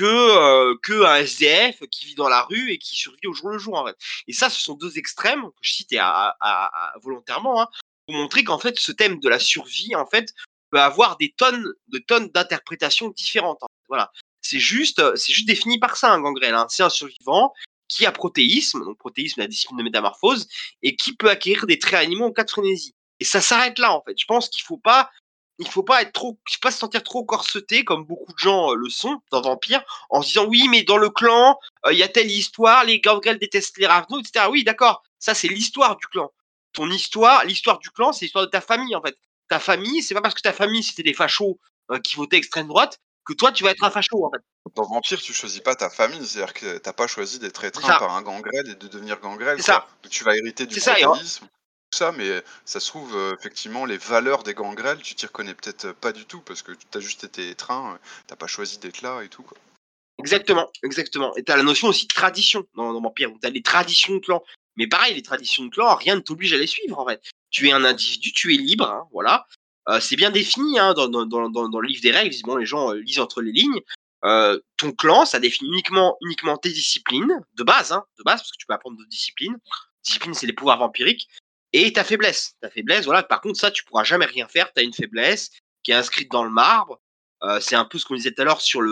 que un SDF qui vit dans la rue et qui survit au jour le jour, en fait. Et ça, ce sont deux extrêmes que je cite volontairement, hein, pour montrer qu'en fait, ce thème de la survie, en fait, peut avoir des tonnes de tonnes d'interprétations différentes, hein. Voilà. C'est juste défini par ça, un gangrel, hein. C'est un survivant qui a protéisme, donc protéisme, la discipline de métamorphose, et qui peut acquérir des traits animaux en cas de frénésie. Et ça s'arrête là, en fait. Je pense qu'il faut pas se sentir trop corseté comme beaucoup de gens le sont dans Vampire, en se disant oui, mais dans le clan, il y a telle histoire, les gangrels détestent les Ravnos, etc. Oui, d'accord, ça c'est l'histoire du clan. Ton histoire, l'histoire du clan, c'est l'histoire de ta famille, en fait. Ta famille, c'est pas parce que ta famille c'était des fachos qui votaient extrême droite que toi tu vas être un facho, en fait. Dans Vampire, tu choisis pas ta famille, c'est-à-dire que tu pas choisi d'être C'est étreint ça, par un gangrel et de devenir gangrel, c'est quoi. ça, Donc tu vas hériter du c'est ça. Et en protéisme, tout ça, mais ça se trouve, effectivement, les valeurs des gangrels, tu t'y reconnais peut-être pas du tout parce que tu as juste été étreint, tu pas choisi d'être là et tout, quoi. Exactement, exactement. Et tu as la notion aussi de tradition dans Vampire, où tu as les traditions de clan. Mais pareil, les traditions de clan, rien ne t'oblige à les suivre, en fait. Tu es un individu, tu es libre, hein, voilà. C'est bien défini, hein, dans le livre des règles, visiblement les gens lisent entre les lignes. Ton clan, ça définit uniquement tes disciplines, de base, parce que tu peux apprendre d'autres disciplines. Discipline, c'est les pouvoirs vampiriques. Et ta faiblesse. Ta faiblesse, voilà, par contre, ça, tu pourras jamais rien faire. Tu as une faiblesse qui est inscrite dans le marbre. C'est un peu ce qu'on disait tout à l'heure sur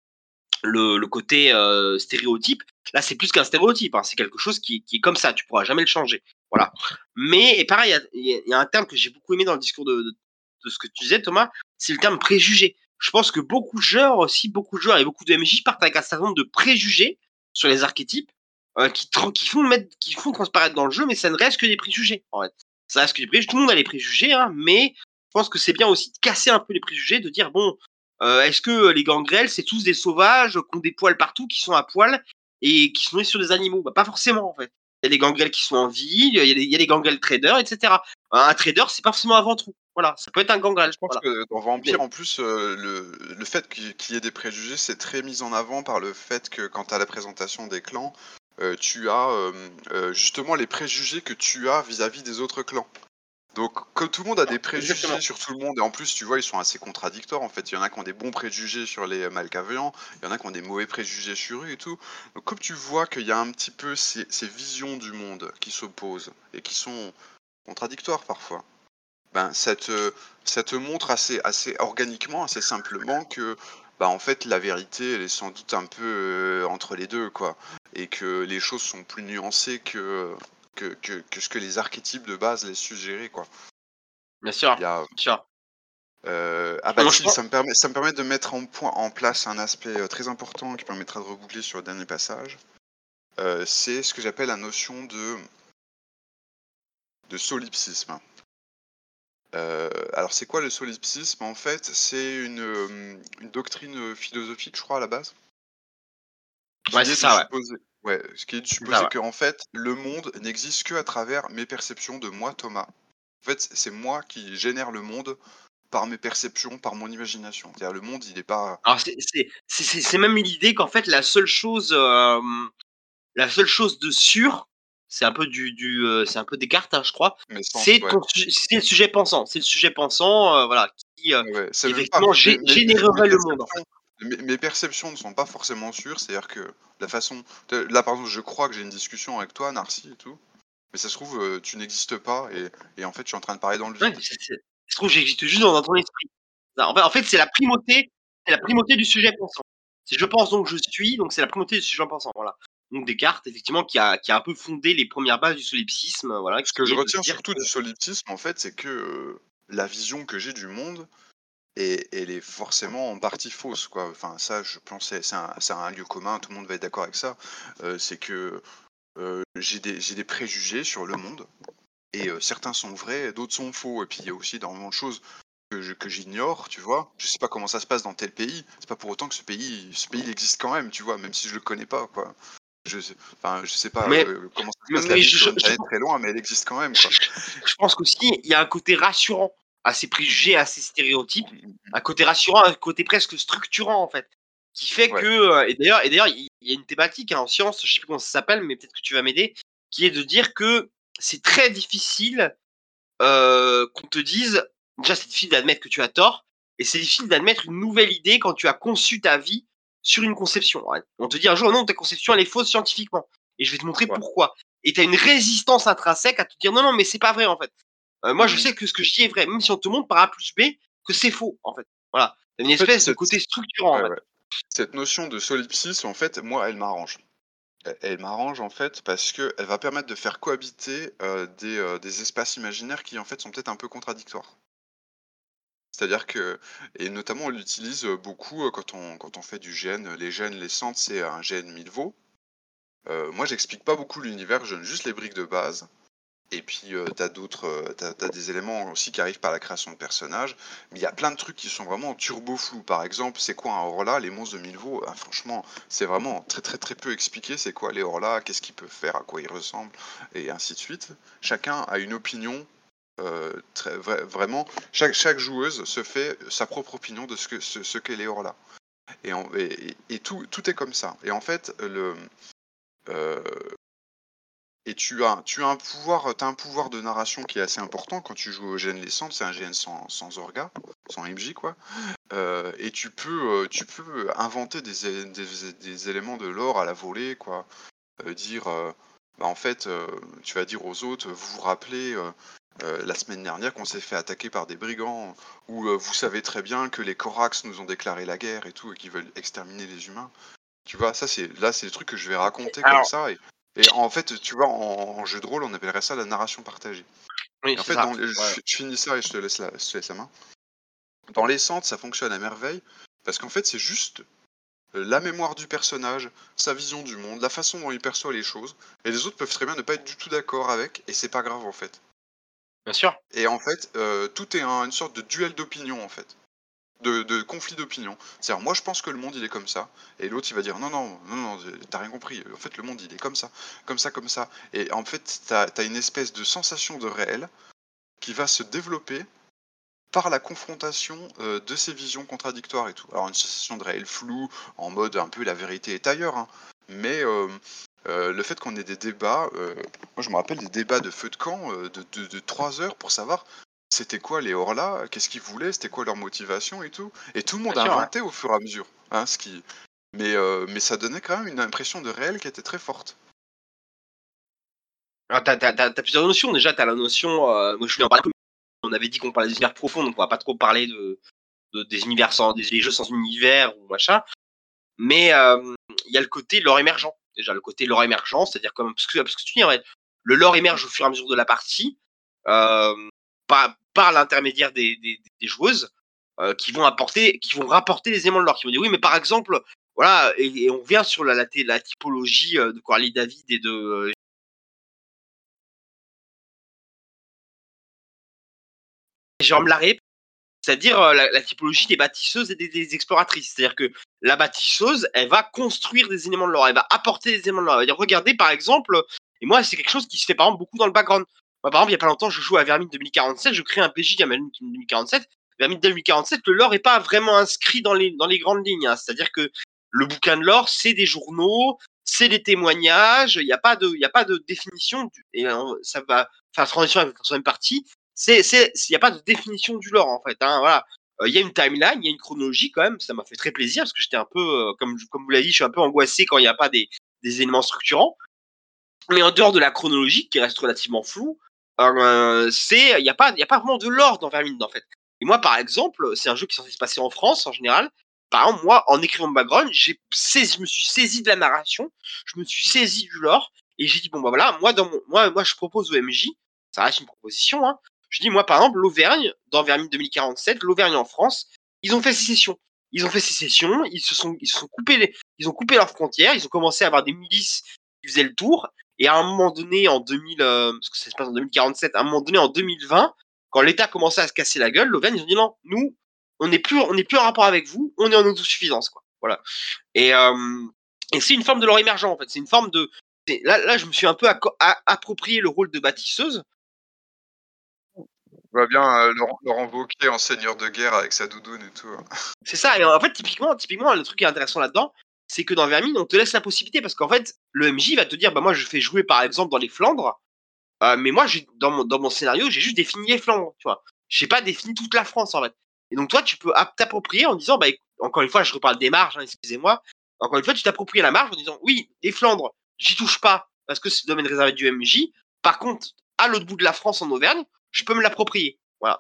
le côté stéréotype. Là, c'est plus qu'un stéréotype, hein, c'est quelque chose qui est comme ça, tu pourras jamais le changer. Voilà. Mais, et pareil, il y a un terme que j'ai beaucoup aimé dans le discours de ce que tu disais, Thomas, c'est le terme préjugé. Je pense que beaucoup de joueurs aussi, beaucoup de joueurs et beaucoup de MJ partent avec un certain nombre de préjugés sur les archétypes qui font transparaître dans le jeu, mais ça ne reste que des préjugés, en fait. Ça reste que des préjugés. Tout le monde a les préjugés, hein, mais je pense que c'est bien aussi de casser un peu les préjugés, de dire, bon, est-ce que les gangrels, c'est tous des sauvages qui ont des poils partout, qui sont à poil et qui sont nés sur des animaux? Bah, pas forcément, en fait. Il y a des gangrels qui sont en ville, il y a des gangrels traders, etc. Un trader, c'est pas forcément un ventrou. Voilà, ça peut être un gangrel. Je pense Voilà. que dans Vampire, Mais- en plus, le fait qu'il y ait des préjugés, c'est très mis en avant par le fait que quand tu as la présentation des clans, tu as, justement les préjugés que tu as vis-à-vis des autres clans. Donc, comme tout le monde a des préjugés Exactement. sur tout le monde, et en plus, tu vois, ils sont assez contradictoires en fait. Il y en a qui ont des bons préjugés sur les Malkavians, il y en a qui ont des mauvais préjugés sur eux et tout. Donc, comme tu vois qu'il y a un petit peu ces visions du monde qui s'opposent et qui sont contradictoires parfois, ben, ça te montre assez organiquement, assez simplement que bah, en fait, la vérité, elle est sans doute un peu entre les deux, quoi. Et que les choses sont plus nuancées que ce que les archétypes de base laissent suggérer, quoi. Bien sûr, Il y a, bien sûr. ah bah Moi, je si, pense. ça me permet de mettre en place un aspect très important qui permettra de reboucler sur le dernier passage. C'est ce que j'appelle la notion de solipsisme. Alors c'est quoi le solipsisme? En fait, c'est une doctrine philosophique, je crois, à la base, Ouais, qui c'est est de ça, ouais. supposer, ouais, ce qui est de C'est ça, supposer ouais. que en fait, le monde n'existe que à travers mes perceptions de moi, Thomas. En fait, c'est moi qui génère le monde par mes perceptions, par mon imagination. C'est-à-dire le monde, il est pas Alors, c'est même l'idée qu'en fait, la seule chose de sûr, c'est un peu Descartes, hein, je crois, mes sens, c'est ouais. c'est le sujet pensant. C'est le sujet pensant, voilà, Ouais, ouais, c'est qui même pas effectivement mes générerait le monde, en fait. perceptions mes perceptions ne sont pas forcément sûres, c'est-à-dire que la façon là, par exemple, je crois que j'ai une discussion avec toi, Narcy et tout, mais ça se trouve, tu n'existes pas et en fait, je suis en train de parler dans le Ouais, vide. ça se trouve, j'existe juste dans ton esprit. En fait, c'est la primauté du sujet pensant. C'est je pense donc je suis, donc c'est la primauté du sujet pensant, voilà. Donc Descartes, effectivement, qui a un peu fondé les premières bases du solipsisme, voilà, Ce que qui je est de se retiens dire surtout que du solipsisme, en fait, c'est que, la vision que j'ai du monde, et elle est forcément en partie fausse, quoi. Enfin, ça, je pense, c'est un lieu commun, tout le monde va être d'accord avec ça. C'est que j'ai des préjugés sur le monde, et certains sont vrais, d'autres sont faux. Et puis il y a aussi énormément de choses que j'ignore, tu vois. Je sais pas comment ça se passe dans tel pays. C'est pas pour autant que ce pays il existe quand même, tu vois, même si je le connais pas, quoi. Enfin, je sais pas Mais, comment ça se mais, passe la mais vie sur une planète très loin, mais elle existe quand même, je, quoi. je- je pense qu'aussi, il y a un côté rassurant à ces préjugés, à ces stéréotypes, Mm, mm, un côté rassurant, un côté presque structurant, en fait, qui fait ouais. que, et d'ailleurs, il y a une thématique en science, je sais plus comment ça s'appelle, mais peut-être que tu vas m'aider, qui est de dire que c'est très difficile qu'on te dise, déjà c'est difficile d'admettre que tu as tort, et c'est difficile d'admettre une nouvelle idée quand tu as conçu ta vie sur une conception. Ouais. On te dit un jour, non, ta conception elle est fausse scientifiquement, et je vais te montrer Ouais. pourquoi. Et tu as une résistance intrinsèque à te dire, non, non, mais c'est pas vrai en fait. Moi je Mm, mm. sais que ce que je dis est vrai, même si on te montre par A plus B que c'est faux en fait. Voilà. T'as une En fait, espèce de côté structurant en ouais, fait. ouais. Cette notion de solipsisme, en fait, moi, elle m'arrange. Elle m'arrange, en fait, parce que elle va permettre de faire cohabiter des espaces imaginaires qui, en fait, sont peut-être un peu contradictoires. C'est-à-dire que, et notamment, on l'utilise beaucoup quand on fait du gène. Les gènes, les centres, c'est un gène Milvaux. Moi, j'explique pas beaucoup l'univers, je donne juste les briques de base. Et puis, t'as des éléments aussi qui arrivent par la création de personnages, mais il y a plein de trucs qui sont vraiment turbo flous. Par exemple, c'est quoi un Horla? Les monstres de Milvaux, ah, franchement, c'est vraiment très, très, très peu expliqué. C'est quoi les Horla? Qu'est-ce qu'ils peuvent faire? À quoi ils ressemblent? Et ainsi de suite. Chacun a une opinion, vraiment, chaque joueuse se fait sa propre opinion de ce qu'est les Horla. Et tout est comme ça. Et en fait, heu et tu as un pouvoir de narration qui est assez important quand tu joues au GN Les Cendres. C'est un GN sans orga, sans MJ, quoi. Et tu peux inventer des éléments de lore à la volée, quoi. Dire, bah, en fait, tu vas dire aux autres: «Vous vous rappelez, la semaine dernière qu'on s'est fait attaquer par des brigands?» ou «Vous savez très bien que les Corax nous ont déclaré la guerre et tout et qu'ils veulent exterminer les humains». Tu vois? Ça, c'est des trucs que je vais raconter comme Alors, ça, et en fait, tu vois, en jeu de rôle, on appellerait ça la narration partagée. oui, Et en c'est fait, ça. Ouais. je finis ça et je te laisse la main. Dans les centres, ça fonctionne à merveille parce qu'en fait, c'est juste la mémoire du personnage, sa vision du monde, la façon dont il perçoit les choses, et les autres peuvent très bien ne pas être du tout d'accord avec, et c'est pas grave, en fait. Bien sûr. Et en fait, tout est une sorte de duel d'opinion, en fait. De conflit d'opinion. C'est-à-dire, moi je pense que le monde il est comme ça, et l'autre il va dire non, non, non, non, t'as rien compris, en fait le monde il est comme ça, comme ça, comme ça. Et en fait, t'as une espèce de sensation de réel qui va se développer par la confrontation de ces visions contradictoires et tout. Alors une sensation de réel flou, en mode un peu la vérité est ailleurs, hein. Mais le fait qu'on ait des débats, moi je me rappelle des débats de feu de camp de 3 heures pour savoir c'était quoi les Horla, qu'est-ce qu'ils voulaient, c'était quoi leur motivation et tout. Et tout le Bien monde sûr, ouais. inventait au fur et à mesure, hein, mais ça donnait quand même une impression de réel qui était très forte. Alors, t'as plusieurs notions. Déjà, t'as la notion, moi je voulais en parler, on avait dit qu'on parlait des univers profonds, donc on va pas trop parler des univers sans des jeux sans univers ou machin. Mais il y a le côté lore émergent. Déjà, le côté lore émergent, c'est-à-dire comme parce que tu dis en fait, le lore émerge au fur et à mesure de la partie, par l'intermédiaire des joueuses qui vont rapporter des éléments de lore, qui vont dire oui, mais par exemple, voilà, et on revient sur la typologie de Coralie David et de Jérôme Larrey. C'est-à-dire la typologie des bâtisseuses et des exploratrices. C'est-à-dire que la bâtisseuse, elle va construire des éléments de lore, elle va apporter des éléments de lore. Elle va dire, regardez, par exemple, et moi, c'est quelque chose qui se fait par exemple beaucoup dans le background. Moi, par exemple, il n'y a pas longtemps, je joue à Vermine 2047, je crée un PJ Vermine 2047. Vermine 2047, le lore n'est pas vraiment inscrit dans les grandes lignes, hein. C'est-à-dire que le bouquin de lore, c'est des journaux, c'est des témoignages, il y a pas de définition, et ça va faire transition avec la troisième partie. Il y a pas de définition du lore en fait, hein, voilà. Il y a une timeline, il y a une chronologie quand même. Ça m'a fait très plaisir parce que j'étais un peu, comme vous l'avez dit, je suis un peu angoissé quand il n'y a pas des éléments structurants. Mais en dehors de la chronologie qui reste relativement floue, il y a pas vraiment de lore dans Vermintide en fait. Et moi, par exemple, c'est un jeu qui est censé se passer en France en général. Par exemple, moi, en écrivant mon background, je me suis saisi de la narration, je me suis saisi du lore, et j'ai dit bon bah voilà, moi je propose au MJ, ça reste une proposition, hein, Je dis, moi, par exemple, l'Auvergne, dans Vermine 2047, l'Auvergne en France, ils ont fait sécession. Ils ont fait sécession, ils ont coupé leurs frontières, ils ont commencé à avoir des milices qui faisaient le tour. Et à un moment donné, en 2000, parce que ça se passe en 2047, à un moment donné, en 2020, quand l'État commençait à se casser la gueule, l'Auvergne, ils ont dit non, nous, on n'est plus en rapport avec vous, on est en autosuffisance, quoi. Voilà. Et, et c'est une forme de leur émergent, en fait. C'est une forme de. Là, je me suis un peu approprié le rôle de bâtisseuse. On voit bien Laurent Wauquiez en seigneur de guerre avec sa doudoune et tout. C'est ça. Et en fait, typiquement, le truc qui est intéressant là-dedans, c'est que dans Vermine, on te laisse la possibilité parce qu'en fait, le MJ va te dire, bah moi, je fais jouer par exemple dans les Flandres, mais moi, dans mon scénario, j'ai juste défini les Flandres, tu vois. J'ai pas défini toute la France en fait. Et donc toi, tu peux t'approprier en disant, bah encore une fois, je reparle des marges, hein, excusez-moi. Encore une fois, tu t'appropries la marge en disant, oui, les Flandres, j'y touche pas parce que c'est le domaine réservé du MJ. Par contre, à l'autre bout de la France, en Auvergne, je peux me l'approprier. Voilà.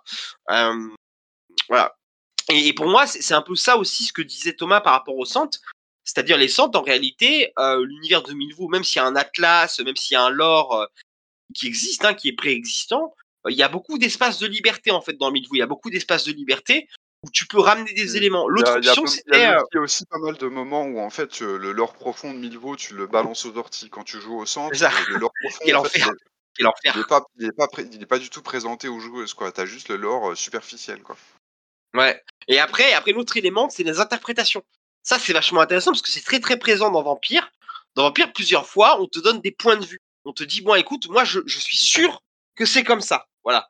Voilà. Et pour moi, c'est un peu ça aussi ce que disait Thomas par rapport aux centres. C'est-à-dire les centres, en réalité, l'univers de Milvaux, même s'il y a un atlas, même s'il y a un lore qui existe, hein, qui est préexistant, il y a beaucoup d'espace de liberté en fait dans Milvaux. Il y a beaucoup d'espace de liberté où tu peux ramener des éléments. Il y L'autre a, il y a option, pas- il y a c'était aussi, il y a aussi pas mal de moments où en fait le lore profond de Milvaux, tu le balances aux orties. Quand tu joues au centre, ça. le lore profond, Quel en fait, enfer, quel il est enfer. pas, il est pas du tout présenté aux joueuses, quoi. T'as juste le lore superficiel, quoi. Ouais. Et après l'autre élément, c'est les interprétations. Ça, c'est vachement intéressant parce que c'est très très présent dans Vampire. Dans Vampire, plusieurs fois, on te donne des points de vue. On te dit, bon, écoute, moi, je suis sûr que c'est comme ça. Voilà.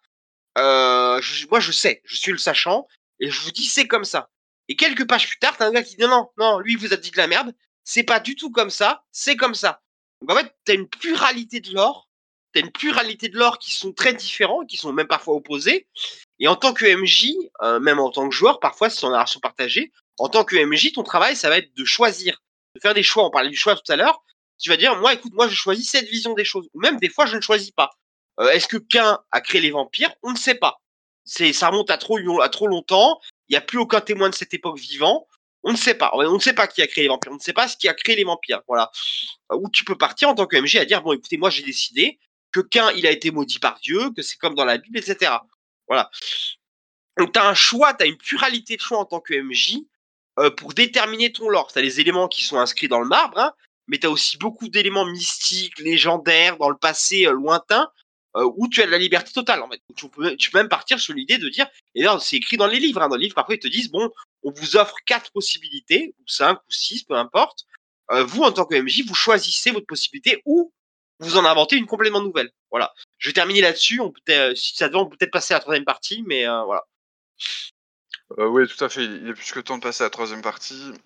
Moi, je sais, je suis le sachant, et je vous dis, c'est comme ça. Et quelques pages plus tard, t'as un gars qui dit, non, non, lui, il vous a dit de la merde. C'est pas du tout comme ça, c'est comme ça. Donc, en fait, t'as une pluralité de lore. T'as une pluralité de lore qui sont très différents, qui sont même parfois opposés. Et en tant que MJ, même en tant que joueur, parfois, si on a la narration partagée, en tant que MJ, ton travail, ça va être de choisir, de faire des choix. On parlait du choix tout à l'heure. Tu vas dire, moi, écoute, moi, je choisis cette vision des choses. Ou même, des fois, je ne choisis pas. Est-ce que Cain a créé les vampires? On ne sait pas. Ça remonte à trop longtemps. Il n'y a plus aucun témoin de cette époque vivant. On ne sait pas. On ne sait pas qui a créé les vampires. On ne sait pas ce qui a créé les vampires. Voilà. Où tu peux partir en tant que MJ à dire, bon, écoutez, moi, j'ai décidé que Cain, il a été maudit par Dieu, que c'est comme dans la Bible, etc. Voilà. Donc, tu as un choix, tu as une pluralité de choix en tant que MJ pour déterminer ton lore. Tu as les éléments qui sont inscrits dans le marbre, hein, mais tu as aussi beaucoup d'éléments mystiques, légendaires, dans le passé lointain, où tu as de la liberté totale. En fait. Tu peux même partir sur l'idée de dire, et là, c'est écrit dans les livres. Hein, dans les livres, parfois, ils te disent, bon, on vous offre 4 possibilités, ou 5, ou 6, peu importe. Vous, en tant que MJ, vous choisissez votre possibilité ou vous en inventez une complètement nouvelle. Voilà. Je vais terminer là-dessus. Si ça te va, on peut peut-être passer à la troisième partie, mais voilà. Oui, tout à fait. Il est plus que temps de passer à la troisième partie.